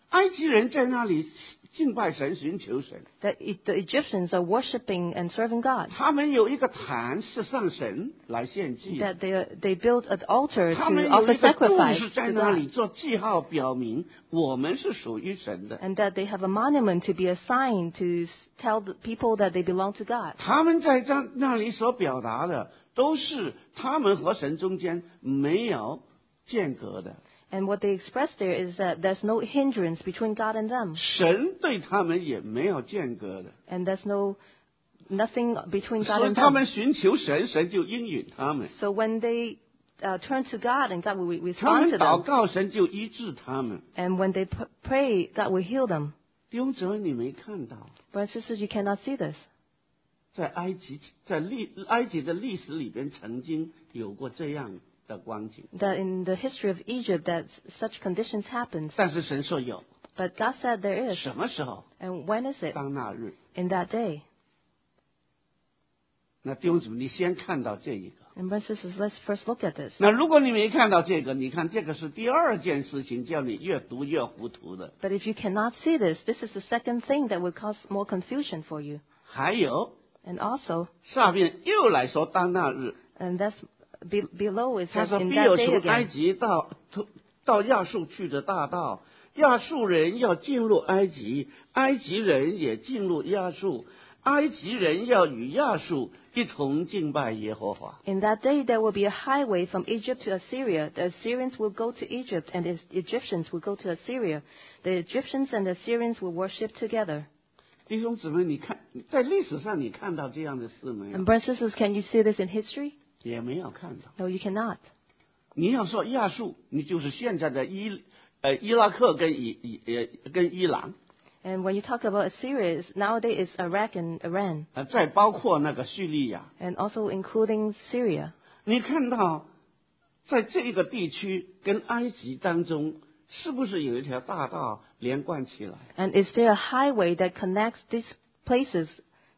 [SPEAKER 1] 埃及人在那里敬拜神，寻求神。
[SPEAKER 2] that the Egyptians are worshiping and serving God.
[SPEAKER 1] 他们有一个坛是上神来献祭的，
[SPEAKER 2] That they built an altar
[SPEAKER 1] 他
[SPEAKER 2] to
[SPEAKER 1] 们有
[SPEAKER 2] offer
[SPEAKER 1] 一个柱
[SPEAKER 2] sacrifice
[SPEAKER 1] 是在
[SPEAKER 2] to
[SPEAKER 1] 那里
[SPEAKER 2] God.
[SPEAKER 1] 做记号，表明我们是属于神的。
[SPEAKER 2] And that they have a monument to be a sign to tell the people that they belong to God.
[SPEAKER 1] 他们在那里所表达的，都是他们和神中间没有间隔的。
[SPEAKER 2] And what they express there is that there's no hindrance between God and them.
[SPEAKER 1] 神对他们也没有间隔的，
[SPEAKER 2] And there's nothing between God
[SPEAKER 1] 所以
[SPEAKER 2] and
[SPEAKER 1] 他们
[SPEAKER 2] them.
[SPEAKER 1] 寻求神，神就应允他们；
[SPEAKER 2] So when they turn to God and God will
[SPEAKER 1] 他
[SPEAKER 2] respond
[SPEAKER 1] 们
[SPEAKER 2] to
[SPEAKER 1] 祷
[SPEAKER 2] them.
[SPEAKER 1] 告，神就医治他们。
[SPEAKER 2] And when they pray, God will heal them.
[SPEAKER 1] 弟兄姊妹，你没看到，
[SPEAKER 2] Brothers and sisters, you cannot see this.
[SPEAKER 1] 在埃及的历史里边，曾经有过这样的光景，
[SPEAKER 2] That in the history of Egypt that such conditions happened.
[SPEAKER 1] 但是神说有，
[SPEAKER 2] But God said there is.
[SPEAKER 1] 什么时候？
[SPEAKER 2] And when is it?
[SPEAKER 1] 当那日。
[SPEAKER 2] In that day.
[SPEAKER 1] 那弟兄姊妹，你先看到这一个。
[SPEAKER 2] And brothers and sisters, let's first look at this.
[SPEAKER 1] 那如果你没看到这个，你看这个是第二件事情，叫你越读越糊涂的。
[SPEAKER 2] But if you cannot see this, this is the second thing that will cause more confusion for you.
[SPEAKER 1] 还有
[SPEAKER 2] And also,
[SPEAKER 1] 下面又来说当那日，
[SPEAKER 2] and that's below it
[SPEAKER 1] 他
[SPEAKER 2] says
[SPEAKER 1] 说
[SPEAKER 2] in
[SPEAKER 1] 必
[SPEAKER 2] that
[SPEAKER 1] 有
[SPEAKER 2] day
[SPEAKER 1] 从埃
[SPEAKER 2] again.
[SPEAKER 1] 及到亚述去的大道，亚述人要进入埃及，埃及人也进入亚述，埃及人要与亚述一同敬拜耶和华。
[SPEAKER 2] In that day there will be a highway from Egypt to Assyria. The Assyrians will go to Egypt and the Egyptians will go to Assyria. The Egyptians and the Assyrians will worship together.
[SPEAKER 1] 弟兄姊妹，你看在历史上你看到这样的事没有？
[SPEAKER 2] And brothers and sisters, can you see this in history?
[SPEAKER 1] 也没有看到。
[SPEAKER 2] No, you cannot.
[SPEAKER 1] 你要说亚述，你就是现在的伊拉克跟伊朗，
[SPEAKER 2] And when you talk about Assyria, nowadays it's Iraq and Iran,
[SPEAKER 1] 再包括那个叙利亚。
[SPEAKER 2] and also including Syria.
[SPEAKER 1] 你看到在这个地区跟埃及当中，是不是有一条大道连贯起来？
[SPEAKER 2] And is there a highway that connects these places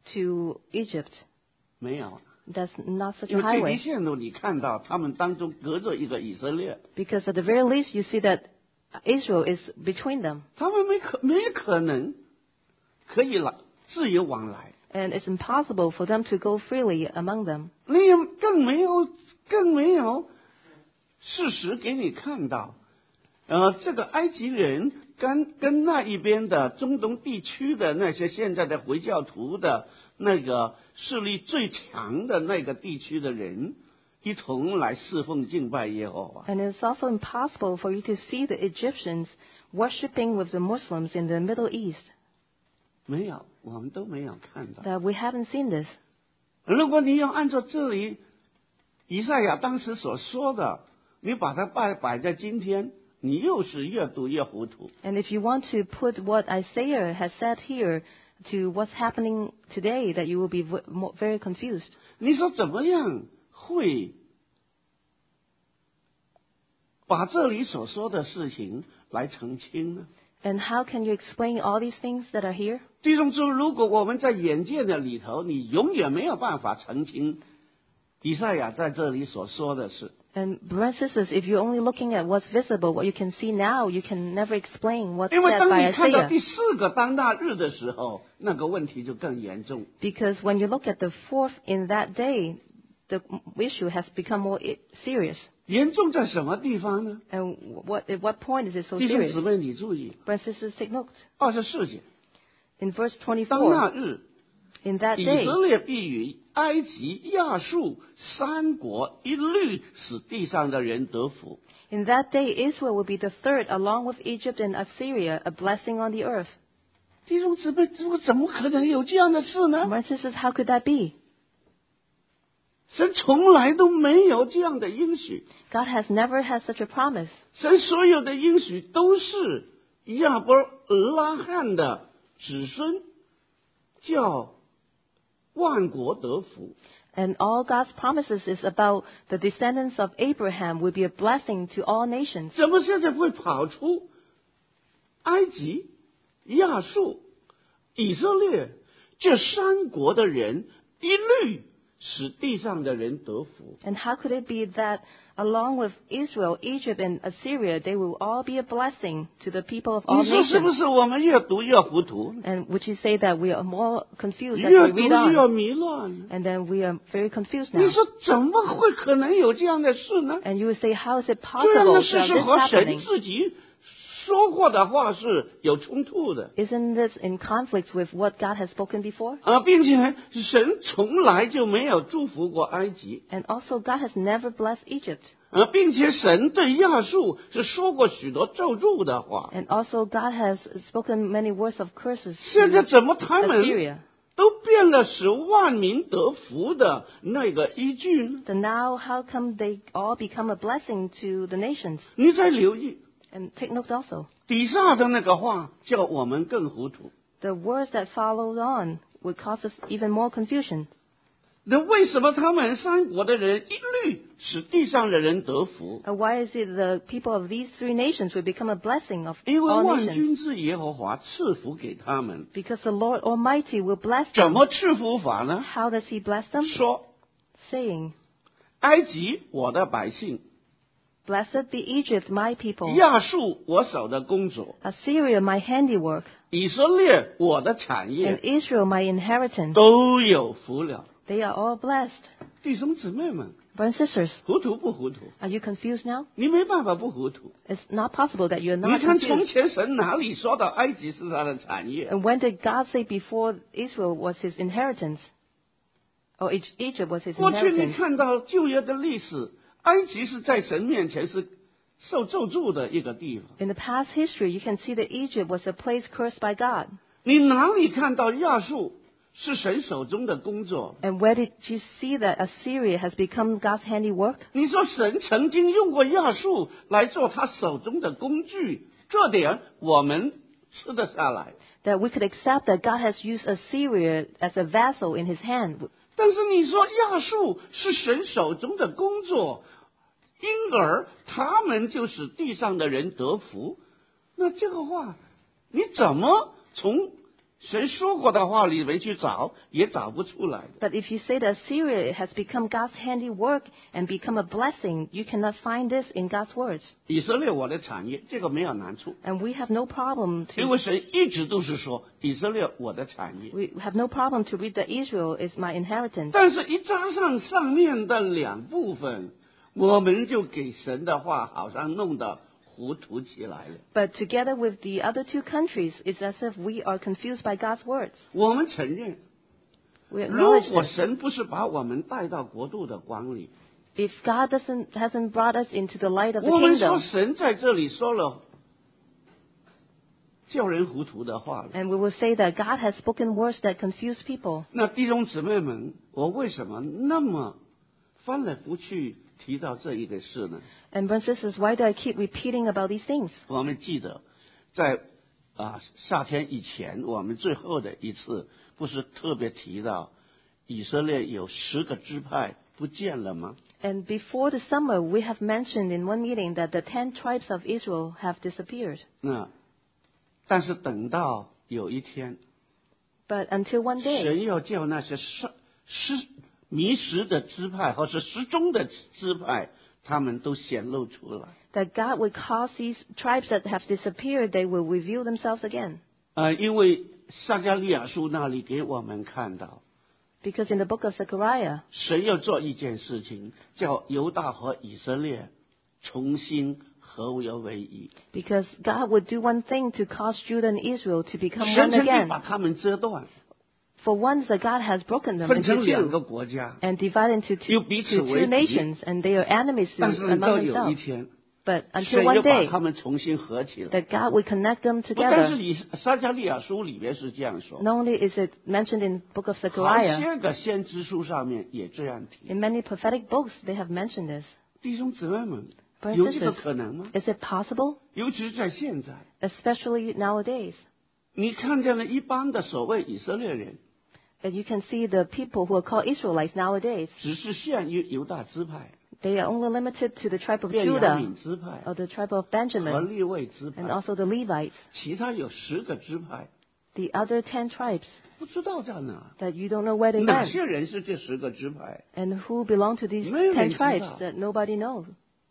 [SPEAKER 2] to Egypt?
[SPEAKER 1] 没有，
[SPEAKER 2] That's not such
[SPEAKER 1] 因
[SPEAKER 2] a
[SPEAKER 1] 为最低
[SPEAKER 2] highway.
[SPEAKER 1] 限度你看到他们当中隔着一个以色列，
[SPEAKER 2] Because at the very least, you see that Israel is between them.
[SPEAKER 1] 他们没可能可以自由往来，
[SPEAKER 2] And it's impossible for them to go freely among them.
[SPEAKER 1] 你也更没有事实给你看到。这个埃及人跟那一边的中东地区的那些现在的回教徒的那个势力最强的那个地区的人，一同来侍奉敬拜耶和华。
[SPEAKER 2] And it's also impossible for you to see the Egyptians worshiping with the Muslims in the Middle East.
[SPEAKER 1] 没有，我们都没有看到。
[SPEAKER 2] That we haven't seen this.
[SPEAKER 1] 如果你要按照这里以赛亚当时所说的，你把它摆在今天，你又是越读越糊涂。
[SPEAKER 2] And if you want to put what Isaiah has said here to what's happening today, that you will be very confused.
[SPEAKER 1] 你说怎么样会把这里所说的事情来澄清呢？
[SPEAKER 2] And how can you explain all these things that are here?
[SPEAKER 1] 弟兄姊妹，如果我们在眼见的里头，你永远没有办法澄清以赛亚在这里所说的事。
[SPEAKER 2] And brothers and sisters, if you're only looking at what's visible, what you can see now, you can never explain what's
[SPEAKER 1] 因为
[SPEAKER 2] said
[SPEAKER 1] 当
[SPEAKER 2] by
[SPEAKER 1] 你看到
[SPEAKER 2] Isaiah.
[SPEAKER 1] 第4个当那日的时候，那个问题就更严重。
[SPEAKER 2] Because when you look at the fourth in that day, the issue has become more serious.
[SPEAKER 1] 严重在什么地方呢？
[SPEAKER 2] And at what point is it so
[SPEAKER 1] 弟兄
[SPEAKER 2] serious?
[SPEAKER 1] 姊妹，你注意
[SPEAKER 2] Brothers and sisters, take note.
[SPEAKER 1] 24节，
[SPEAKER 2] In verse
[SPEAKER 1] 当那
[SPEAKER 2] 24,
[SPEAKER 1] 日，
[SPEAKER 2] in that
[SPEAKER 1] 以
[SPEAKER 2] day,
[SPEAKER 1] 色列必与埃及、亚述3国一律使地上的人得福。
[SPEAKER 2] in that day, Israel will be the third, along with Egypt and Assyria, a blessing on the earth.
[SPEAKER 1] 弟兄姊妹，怎么可能有这样的事呢？
[SPEAKER 2] Brothers and sisters, how could that be?
[SPEAKER 1] 神从来都没有这样的应许，
[SPEAKER 2] God has never had such a promise.
[SPEAKER 1] 神所有的应许都是亚伯拉罕的子孙，叫万国得福。
[SPEAKER 2] And all God's promises is about the descendants of Abraham will be a blessing to all nations.
[SPEAKER 1] 怎么现在会跑出埃及、亚述、以色列这3国的人一律使地上的人得福。
[SPEAKER 2] And how could it be that along with Israel, Egypt, and Assyria, they will all be a blessing to the people of all
[SPEAKER 1] 你说是不
[SPEAKER 2] nations?
[SPEAKER 1] 是我们越读越糊涂，
[SPEAKER 2] And would you say that we are more confused as
[SPEAKER 1] 越
[SPEAKER 2] we
[SPEAKER 1] 读
[SPEAKER 2] read
[SPEAKER 1] 越
[SPEAKER 2] on?
[SPEAKER 1] 迷乱？
[SPEAKER 2] And then we are very confused
[SPEAKER 1] 你
[SPEAKER 2] now.
[SPEAKER 1] 说怎么会可能有这样的事呢？
[SPEAKER 2] And you would say, how is it
[SPEAKER 1] 这样
[SPEAKER 2] possible
[SPEAKER 1] 的
[SPEAKER 2] to
[SPEAKER 1] 事
[SPEAKER 2] have
[SPEAKER 1] 是
[SPEAKER 2] this
[SPEAKER 1] 和神
[SPEAKER 2] happening?
[SPEAKER 1] 自己说过的话是有冲突的。
[SPEAKER 2] Isn't this in conflict with what God has spoken before?
[SPEAKER 1] 并且神从来就没有祝福过埃及，
[SPEAKER 2] And also, God has never blessed Egypt.
[SPEAKER 1] 并且神对亚述是说过许多咒诅的话。
[SPEAKER 2] And also, God has spoken many words of curses
[SPEAKER 1] 现在
[SPEAKER 2] to
[SPEAKER 1] 怎么他们
[SPEAKER 2] Assyria.
[SPEAKER 1] 都变了使万民得福的那个依据呢？
[SPEAKER 2] Then now, how come they all become a blessing to the nations?
[SPEAKER 1] 你再留意
[SPEAKER 2] And take note also,
[SPEAKER 1] 底下的那个话，叫我们更糊涂。
[SPEAKER 2] the words that followed on would cause us even more confusion.
[SPEAKER 1] 那为什么他们三国的人一律使地上的人得福？
[SPEAKER 2] Why is it the people of these three nations will become a blessing of
[SPEAKER 1] 因为
[SPEAKER 2] all
[SPEAKER 1] 万
[SPEAKER 2] nations?
[SPEAKER 1] 军之耶和华赐福给他们。
[SPEAKER 2] Because the Lord Almighty will bless
[SPEAKER 1] 怎
[SPEAKER 2] them.
[SPEAKER 1] 么赐福法呢？
[SPEAKER 2] How does He bless them?
[SPEAKER 1] 说
[SPEAKER 2] Saying,
[SPEAKER 1] 埃及我的百姓，
[SPEAKER 2] Blessed be Egypt, my people.
[SPEAKER 1] 亚述我手的工作，
[SPEAKER 2] Assyria, my handiwork.
[SPEAKER 1] 以色列我的产
[SPEAKER 2] And
[SPEAKER 1] 业，
[SPEAKER 2] Israel, my inheritance.
[SPEAKER 1] 都有福了。
[SPEAKER 2] They are all blessed.
[SPEAKER 1] 弟兄姊妹们，
[SPEAKER 2] Brothers and sisters,
[SPEAKER 1] 糊涂不糊涂？
[SPEAKER 2] are you confused now?
[SPEAKER 1] 你没办法不糊涂。
[SPEAKER 2] It's not possible that you're
[SPEAKER 1] 你
[SPEAKER 2] not
[SPEAKER 1] 看从
[SPEAKER 2] confused.
[SPEAKER 1] 前神哪里说到埃及是他的产业？
[SPEAKER 2] And when did God say before Israel was his inheritance? Or Egypt was his
[SPEAKER 1] 过去你
[SPEAKER 2] inheritance?
[SPEAKER 1] 看到旧约的历史，埃及是在神面前是受咒诅的一个地方。
[SPEAKER 2] In the past history, you can see that Egypt was a place cursed by God.
[SPEAKER 1] 你哪里看到亚述是神手中的工作？
[SPEAKER 2] And where did you see that Assyria has become God's handiwork?
[SPEAKER 1] 你说神曾经用过亚述来做他手中的工具，这点我们吃得下来。
[SPEAKER 2] That we could accept that God has used Assyria as a vessel in his hand.
[SPEAKER 1] 但是你说亚述是神手中的工作，因而他们就使地上的人得福，那这个话你怎么从神说过的话里面去找，也找不出来的。
[SPEAKER 2] But if you say that Assyria has become God's handiwork and become a blessing, you cannot find this in God's words.
[SPEAKER 1] 以色列我的产业，这个没有难处，
[SPEAKER 2] And we have no problem
[SPEAKER 1] 因
[SPEAKER 2] to
[SPEAKER 1] 为神一直都是说以色列我的产业。
[SPEAKER 2] we have no problem to read that Israel is my inheritance.
[SPEAKER 1] 但是，一加上上面的两部分，我们就给神的话好像弄得糊涂起来了。
[SPEAKER 2] But together with the other two countries, it's as if we are confused by God's words.
[SPEAKER 1] 我们承认，
[SPEAKER 2] We
[SPEAKER 1] 如
[SPEAKER 2] acknowledge
[SPEAKER 1] 果
[SPEAKER 2] this.
[SPEAKER 1] 神不是把我们带到国度的光里，
[SPEAKER 2] If God hasn't brought us into the light of the
[SPEAKER 1] 我们说
[SPEAKER 2] kingdom,
[SPEAKER 1] 神在这里说了叫人糊涂的话了。
[SPEAKER 2] and we will say that God has spoken words that confuse people.
[SPEAKER 1] 那弟兄姊妹们，我为什么那么翻来覆去提到这一个事呢？
[SPEAKER 2] And brothers and sisters, why do I keep repeating about these things?
[SPEAKER 1] 我们记得，在夏天以前，我们最后的一次不是特别提到以色列有10个支派不见了吗？
[SPEAKER 2] And before the summer, we have mentioned in one meeting that the 10 tribes of Israel have disappeared.
[SPEAKER 1] 但是等到有一天，
[SPEAKER 2] But until one day,
[SPEAKER 1] 神要叫那些迷失的支派或是失踪的支派，他们都显露出来。
[SPEAKER 2] that God would cause these tribes that have disappeared, they will reveal themselves again.
[SPEAKER 1] 因为撒迦利亚书那里给我们看到，
[SPEAKER 2] Because in the book of Zechariah,
[SPEAKER 1] 神要做一件事情，叫犹大和以色列重新合为一。
[SPEAKER 2] because God would do one thing to cause Judah and Israel to become
[SPEAKER 1] 神
[SPEAKER 2] one
[SPEAKER 1] 曾经
[SPEAKER 2] again.
[SPEAKER 1] 把他们折断，
[SPEAKER 2] For once that God has broken them
[SPEAKER 1] 分
[SPEAKER 2] into
[SPEAKER 1] 成2
[SPEAKER 2] two
[SPEAKER 1] 个国家，
[SPEAKER 2] and divided into
[SPEAKER 1] 又彼此
[SPEAKER 2] two
[SPEAKER 1] 为敌。
[SPEAKER 2] nations, and they are enemies
[SPEAKER 1] 但是到
[SPEAKER 2] among
[SPEAKER 1] 有一
[SPEAKER 2] themselves.
[SPEAKER 1] 天，
[SPEAKER 2] But until
[SPEAKER 1] 神
[SPEAKER 2] one
[SPEAKER 1] 要把
[SPEAKER 2] day,
[SPEAKER 1] 他们重新合起来。
[SPEAKER 2] that God would connect them
[SPEAKER 1] 但是
[SPEAKER 2] together.
[SPEAKER 1] 撒迦利亚书里面是这样说，
[SPEAKER 2] Not only is it mentioned in the book of
[SPEAKER 1] 好
[SPEAKER 2] Zechariah,
[SPEAKER 1] 些个先知书上面也这样提。
[SPEAKER 2] in many prophetic books they have mentioned this.
[SPEAKER 1] 弟兄姊妹们，
[SPEAKER 2] Brothers
[SPEAKER 1] 有
[SPEAKER 2] and
[SPEAKER 1] 这个
[SPEAKER 2] sisters,
[SPEAKER 1] 可能吗？
[SPEAKER 2] is it possible?
[SPEAKER 1] 尤其是在现在，
[SPEAKER 2] Especially nowadays,
[SPEAKER 1] 你看见了一般的所谓以色列人，
[SPEAKER 2] that you can see the people who are called Israelites nowadays,
[SPEAKER 1] 只是限于犹大支派、
[SPEAKER 2] they are only limited to the tribe of
[SPEAKER 1] 便雅
[SPEAKER 2] Judah
[SPEAKER 1] 悯支派
[SPEAKER 2] or the tribe of
[SPEAKER 1] 和
[SPEAKER 2] Benjamin
[SPEAKER 1] 利未支
[SPEAKER 2] and
[SPEAKER 1] 派，
[SPEAKER 2] also the Levites.
[SPEAKER 1] 其他有10个支派
[SPEAKER 2] The other 10 tribes
[SPEAKER 1] 不知道在哪。
[SPEAKER 2] that you don't know where they
[SPEAKER 1] 哪
[SPEAKER 2] went.
[SPEAKER 1] 些人是这10个支派？
[SPEAKER 2] And who belong to these
[SPEAKER 1] 没有人
[SPEAKER 2] 10
[SPEAKER 1] 知道。
[SPEAKER 2] tribes that nobody knows.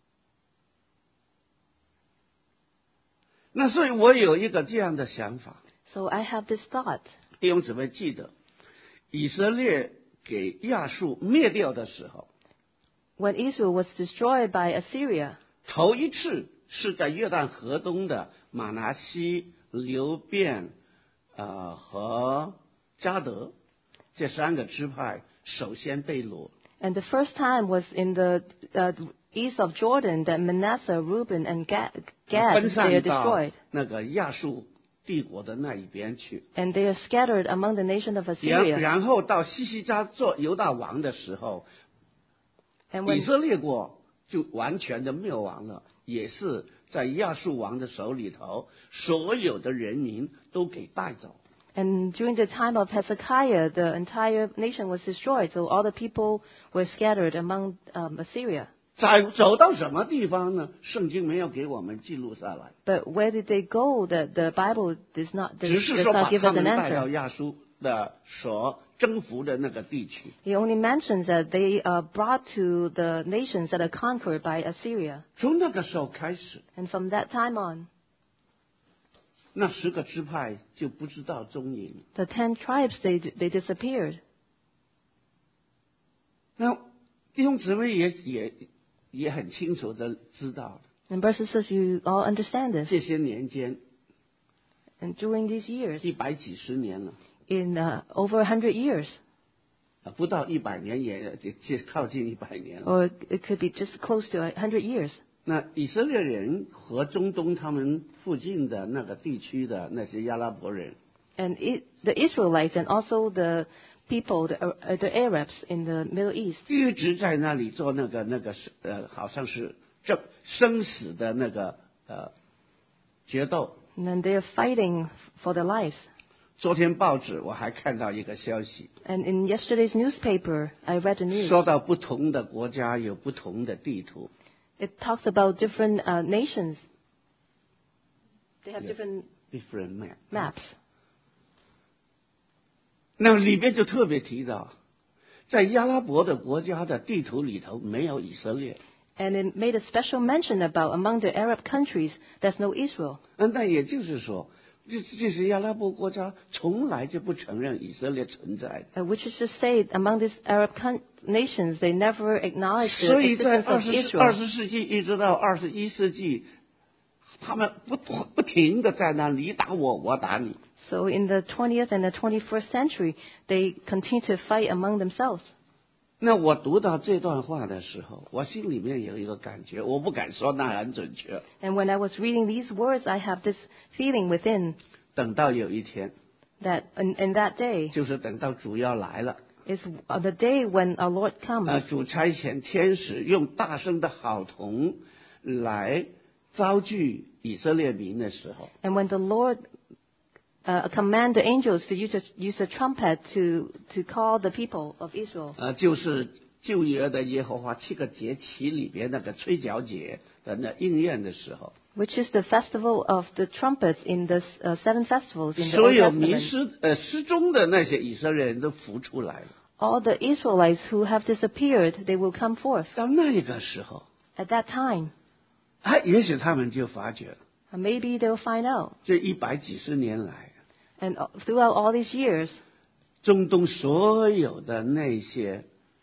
[SPEAKER 1] 那所以我有一个这样的想法，
[SPEAKER 2] So I have this thought.
[SPEAKER 1] 弟兄姊妹记得，以色列给亚述灭掉的时候，
[SPEAKER 2] When Israel was destroyed by Assyria,
[SPEAKER 1] 头一次是在约旦河东的马拿西、流便和迦得这3个支派首先被掳。
[SPEAKER 2] and the first time was in the east of Jordan that Manasseh, Reuben, and Gad
[SPEAKER 1] 分
[SPEAKER 2] they
[SPEAKER 1] 散
[SPEAKER 2] are
[SPEAKER 1] 到
[SPEAKER 2] destroyed.
[SPEAKER 1] 那个亚述帝国的那一边去，
[SPEAKER 2] And they are scattered among the nation of Assyria.
[SPEAKER 1] 然后到西西家做犹大王的时候，
[SPEAKER 2] And
[SPEAKER 1] 以
[SPEAKER 2] when
[SPEAKER 1] 色列国就完全的灭亡了，也是在亚述王的手里头，所有的人民都给带走。
[SPEAKER 2] And during the time of Hezekiah, the entire nation was destroyed, so all the people were scattered among Assyria.
[SPEAKER 1] 走到什么地方呢？圣经没有给我们记录下来，
[SPEAKER 2] But where did they go that the Bible does
[SPEAKER 1] 只是
[SPEAKER 2] does
[SPEAKER 1] 说
[SPEAKER 2] not
[SPEAKER 1] 把
[SPEAKER 2] give
[SPEAKER 1] 他
[SPEAKER 2] us
[SPEAKER 1] 们
[SPEAKER 2] an
[SPEAKER 1] 带到
[SPEAKER 2] answer?
[SPEAKER 1] 亚述的所征服的那个地区。
[SPEAKER 2] He only mentions that they are brought to the nations that are conquered by Assyria.
[SPEAKER 1] 从那个时候开始，
[SPEAKER 2] And from that time on,
[SPEAKER 1] 那10个支派就不知道踪影。
[SPEAKER 2] the 10 tribes, they disappeared.
[SPEAKER 1] 那弟兄姊妹也很清楚的知道，
[SPEAKER 2] And brothers and sisters, you all understand this.
[SPEAKER 1] 这些年间
[SPEAKER 2] And during these years,
[SPEAKER 1] 100几十年了，
[SPEAKER 2] in over 100 years,
[SPEAKER 1] 不到100年也靠近100年了。
[SPEAKER 2] or it could be just close to 100 years,
[SPEAKER 1] 那以色列人和中东他们附近的那个地区的那些阿拉伯人，
[SPEAKER 2] and the Israelites and also the people, the Arabs in the Middle East,
[SPEAKER 1] 一直在那里做那个好像是生死的那个决斗。
[SPEAKER 2] and then they are fighting for their lives.
[SPEAKER 1] 昨天报纸我还看到一个消息，
[SPEAKER 2] And in yesterday's newspaper, I read the news.
[SPEAKER 1] 说到不同的国家有不同的地图，
[SPEAKER 2] It talks about different nations. They have
[SPEAKER 1] Yeah.
[SPEAKER 2] different
[SPEAKER 1] different map。
[SPEAKER 2] maps.
[SPEAKER 1] 那里边就特别提到，在阿拉伯的国家的地图里头没有以色列。
[SPEAKER 2] And it made a special mention about among the Arab countries, there's no Israel.
[SPEAKER 1] 那也就是说，这些阿拉伯国家从来就不承认以色列存在的。
[SPEAKER 2] Which is to say, among these Arab nations, they never acknowledge the
[SPEAKER 1] 所以在
[SPEAKER 2] existence of
[SPEAKER 1] 20
[SPEAKER 2] Israel.
[SPEAKER 1] 世纪一直到21世纪，他们不停的在那你打我，我打你。
[SPEAKER 2] So in the 20th and the 21st century, they continue to fight among themselves.
[SPEAKER 1] 那我读到这段话的时候，我心里面有一个感觉，我不敢说那很准确。
[SPEAKER 2] And when I was reading these words, I have this feeling within
[SPEAKER 1] 等到有一天，
[SPEAKER 2] that in that day
[SPEAKER 1] 就是等到主要来了，
[SPEAKER 2] is the day when our Lord comes.
[SPEAKER 1] 主差遣天使用大声的号筒来招聚以色列民的时候，
[SPEAKER 2] And when the Lord command the angels to use a trumpet to call the people of Israel,
[SPEAKER 1] 就是旧约的耶和华7个节期里边那个吹角节的那应验的时候，
[SPEAKER 2] which is the festival of the trumpets in the 7 festivals in the
[SPEAKER 1] 所
[SPEAKER 2] Old
[SPEAKER 1] 有迷
[SPEAKER 2] Testament.
[SPEAKER 1] 失踪的那些以色列人都浮出来了。
[SPEAKER 2] All the Israelites who have disappeared, they will come forth.
[SPEAKER 1] 到那个时候，
[SPEAKER 2] At that time,
[SPEAKER 1] 也许他们就发觉了，
[SPEAKER 2] maybe they'll find out.
[SPEAKER 1] 这100几十年来，
[SPEAKER 2] And throughout all these years,
[SPEAKER 1] 中东所有的那些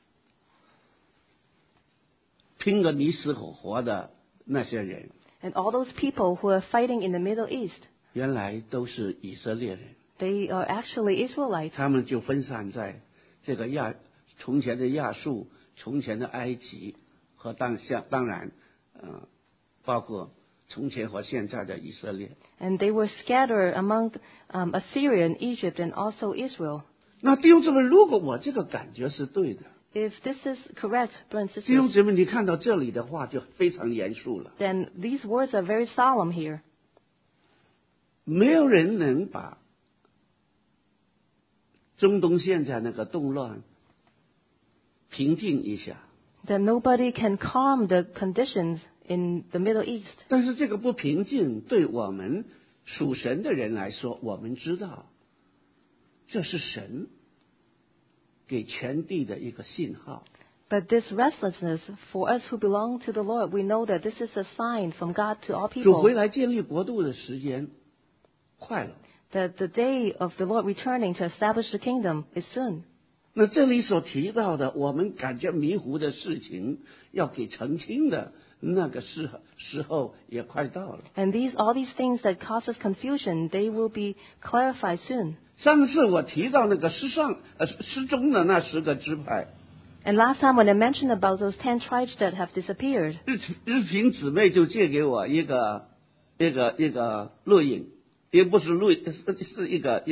[SPEAKER 1] 拼个你死我活的那些人，
[SPEAKER 2] and all those people who are fighting in the Middle East,
[SPEAKER 1] 原来都是以色列人，
[SPEAKER 2] they are actually Israelites.
[SPEAKER 1] 他们就分散在这个从前的亚述、从前的埃及和当然，包括从前和现在的以色列。
[SPEAKER 2] And they were scattered among Assyria and Egypt and also Israel.
[SPEAKER 1] 那弟兄姊妹，如果我这个感觉是对的，
[SPEAKER 2] If this is correct, brothers and
[SPEAKER 1] 弟兄
[SPEAKER 2] sisters,
[SPEAKER 1] 姊妹，你看到这里的话就非常严肃了。
[SPEAKER 2] then these words are very solemn here.
[SPEAKER 1] 没有人能把中东现在那个动乱平静一下，
[SPEAKER 2] That nobody can calm the conditions in the Middle East.
[SPEAKER 1] 但是这个不平静对我们属神的人来说，我们知道这是神给全地的一个信号。
[SPEAKER 2] But this restlessness, for us who belong to the Lord, we know that this is a sign from God to all
[SPEAKER 1] 主回
[SPEAKER 2] people
[SPEAKER 1] 来建立国度的时间快了。
[SPEAKER 2] that the day of the Lord returning to establish the kingdom is soon.
[SPEAKER 1] 那这里所提到的，我们感觉迷糊的事情，要给澄清的那个时候也快到了。
[SPEAKER 2] And all these things that cause us confusion, they will be clarified soon.
[SPEAKER 1] 上次我提到那个失踪的那10个支派，
[SPEAKER 2] And last time when I mentioned about those 10 tribes that have disappeared,
[SPEAKER 1] 日平姊妹就借给我一个录影，也不是录影，是一个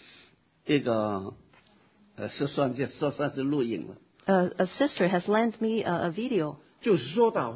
[SPEAKER 1] 算是录影了。
[SPEAKER 2] a sister has lent me a video.
[SPEAKER 1] 就是说到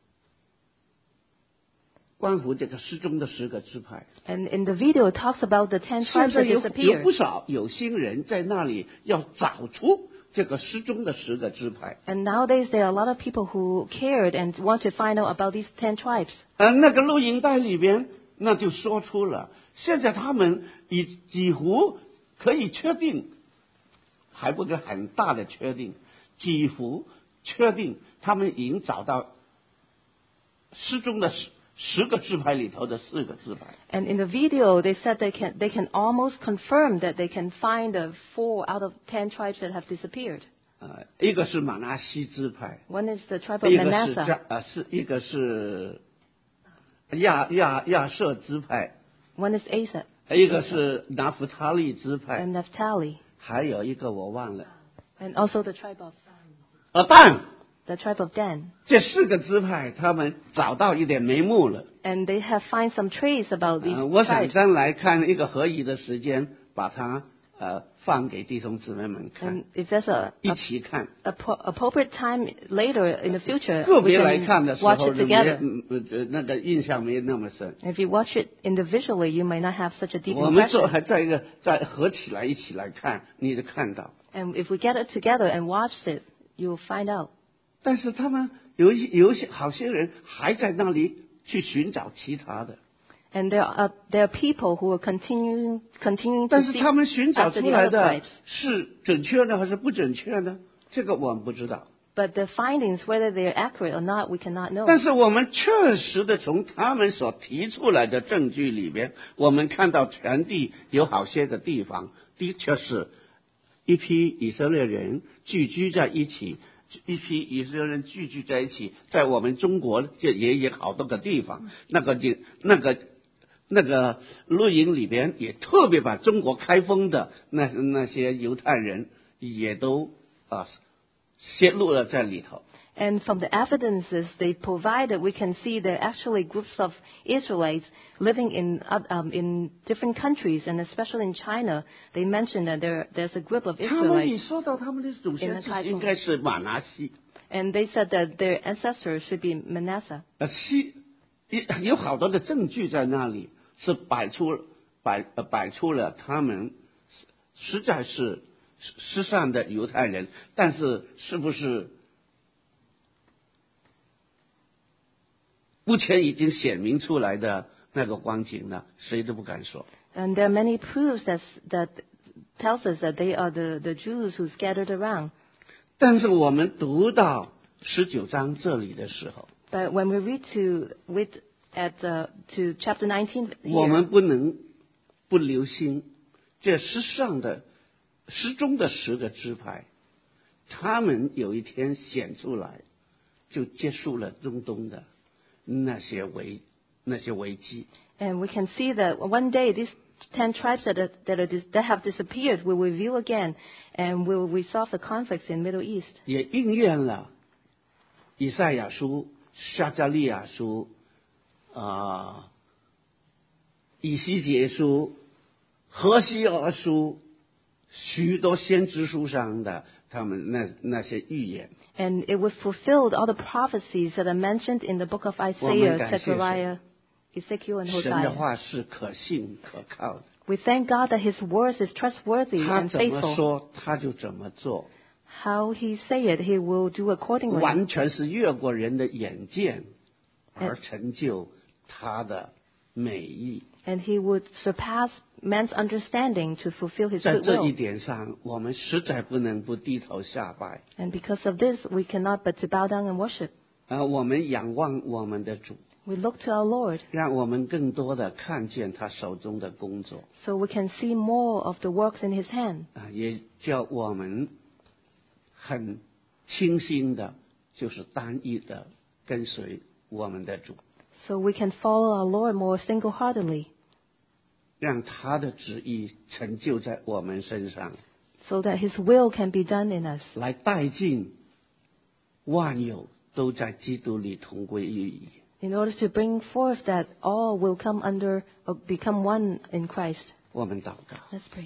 [SPEAKER 1] 关乎这个失踪的10个支派。
[SPEAKER 2] And in the video, it talks about the 10
[SPEAKER 1] 现
[SPEAKER 2] tribes
[SPEAKER 1] 在
[SPEAKER 2] that
[SPEAKER 1] 有
[SPEAKER 2] disappeared.
[SPEAKER 1] 不少有心人在那里要找出这个失踪的10个支派。
[SPEAKER 2] And nowadays, there are a lot of people who cared and want to find out about these 10 tribes.
[SPEAKER 1] 那个录影带里边，那就说出了，现在他们几乎可以确定，还不是很大的确定，几乎确定他们已经找到失踪的10个支派里头的4个支派。
[SPEAKER 2] And in the video, they said they can almost confirm that they can find the 4 out of 10 tribes that have disappeared.
[SPEAKER 1] 一个是马拿西支派，
[SPEAKER 2] One is the tribe of
[SPEAKER 1] 一个是
[SPEAKER 2] Manasseh.
[SPEAKER 1] 一个是亚舍支派，
[SPEAKER 2] One is Asa
[SPEAKER 1] 一个是拿弗他利支派，
[SPEAKER 2] and Naphtali.
[SPEAKER 1] 还有一个我忘了，
[SPEAKER 2] And also the tribe of Dan.
[SPEAKER 1] 这4个支派，他们找到一点眉目了。
[SPEAKER 2] And they have find some trace about these
[SPEAKER 1] 我想
[SPEAKER 2] tribes.
[SPEAKER 1] 将来看一个合宜的时间，把它放给弟兄姊妹们看，
[SPEAKER 2] And if there's
[SPEAKER 1] 一起看。
[SPEAKER 2] appropriate time later in the future,
[SPEAKER 1] 个
[SPEAKER 2] we
[SPEAKER 1] 别来看的
[SPEAKER 2] can
[SPEAKER 1] 时
[SPEAKER 2] watch
[SPEAKER 1] 候
[SPEAKER 2] it
[SPEAKER 1] 就没
[SPEAKER 2] together.
[SPEAKER 1] 那个印象没那么深。
[SPEAKER 2] If you watch it individually, you may not have such a deep
[SPEAKER 1] 我们
[SPEAKER 2] impression.
[SPEAKER 1] 还再合起来一起来看，你就看到。
[SPEAKER 2] And if we get it together and watch it, you'll find out.
[SPEAKER 1] 但是他们有一些好些人还在那里去寻找其他的，
[SPEAKER 2] And there are people who are continuing
[SPEAKER 1] 但
[SPEAKER 2] to
[SPEAKER 1] 是
[SPEAKER 2] seek
[SPEAKER 1] 他们寻找
[SPEAKER 2] after
[SPEAKER 1] 出
[SPEAKER 2] the
[SPEAKER 1] 来
[SPEAKER 2] other
[SPEAKER 1] 的
[SPEAKER 2] tribes.
[SPEAKER 1] 是准确的还是不准确呢？这个我们不知道。
[SPEAKER 2] But the findings, whether they're accurate or not, we cannot know.
[SPEAKER 1] 但是我们确实的从他们所提出来的证据里边，我们看到全地有好些个地方，的确是一批以色列人聚居在一起，在我们中国这也有好多个地方，那个录影里边也特别把中国开封的那些犹太人也都泄露了在里头。
[SPEAKER 2] And from the evidences they provided, we can see there are actually groups of Israelites living in different countries, and especially in China. They mentioned that there's a group of
[SPEAKER 1] 他们也
[SPEAKER 2] Israelites,
[SPEAKER 1] 说到他们的祖先应该是马拿西，
[SPEAKER 2] and they said that their ancestors should be Manasseh.
[SPEAKER 1] 有好多的证据在那里，是摆出了他们实在是失散的犹太人，但是是不是目前已经显明出来的那个光景呢？谁都不敢说。
[SPEAKER 2] And there are many proofs that tells us that they are the Jews who scattered around.
[SPEAKER 1] 但是我们读到19章这里的时候，
[SPEAKER 2] But when we read to chapter 19
[SPEAKER 1] 我
[SPEAKER 2] here,
[SPEAKER 1] 们不能不留心这失踪的10个支派，他们有一天显出来，就结束了中东的那些危机。
[SPEAKER 2] and we can see that one day these 10 tribes that have disappeared will reveal again and will resolve the conflicts in Middle East.
[SPEAKER 1] 也应验了以赛亚书、撒迦利亚书、以西结书、何西阿书，许多先知书上的他们那些预言。
[SPEAKER 2] And it was fulfilled all the prophecies that are mentioned in the book of Isaiah, Zechariah, Ezekiel, and
[SPEAKER 1] 神的
[SPEAKER 2] Hosea.
[SPEAKER 1] 话是可信可靠的，
[SPEAKER 2] We thank God that His words is trustworthy
[SPEAKER 1] 他
[SPEAKER 2] and
[SPEAKER 1] 怎么
[SPEAKER 2] faithful.
[SPEAKER 1] 说他就怎么做，
[SPEAKER 2] How He say it, He will do accordingly.
[SPEAKER 1] 完全是越过人的眼见而成就他的美意。
[SPEAKER 2] And he would surpass man's understanding to fulfill his
[SPEAKER 1] 在
[SPEAKER 2] good
[SPEAKER 1] 这一
[SPEAKER 2] will.
[SPEAKER 1] 点上，我们实在不能不低头下拜。
[SPEAKER 2] And because of this, we cannot but to bow down and worship.
[SPEAKER 1] 我们仰望我们的主，
[SPEAKER 2] We look to our Lord
[SPEAKER 1] 让我们更多的看见他手中的工作，
[SPEAKER 2] so we can see more of the works in his hand.
[SPEAKER 1] 也叫我们很清心的，就是单一的跟随我们的主，
[SPEAKER 2] So we can follow our Lord more single-heartedly,
[SPEAKER 1] 让他的旨意成就在我们身上，
[SPEAKER 2] so that his will can be done in us,
[SPEAKER 1] 来带进万有都在基督里同归于一。
[SPEAKER 2] in order to bring forth that all will come under or become one in Christ.
[SPEAKER 1] 我们祷告。
[SPEAKER 2] Let's pray.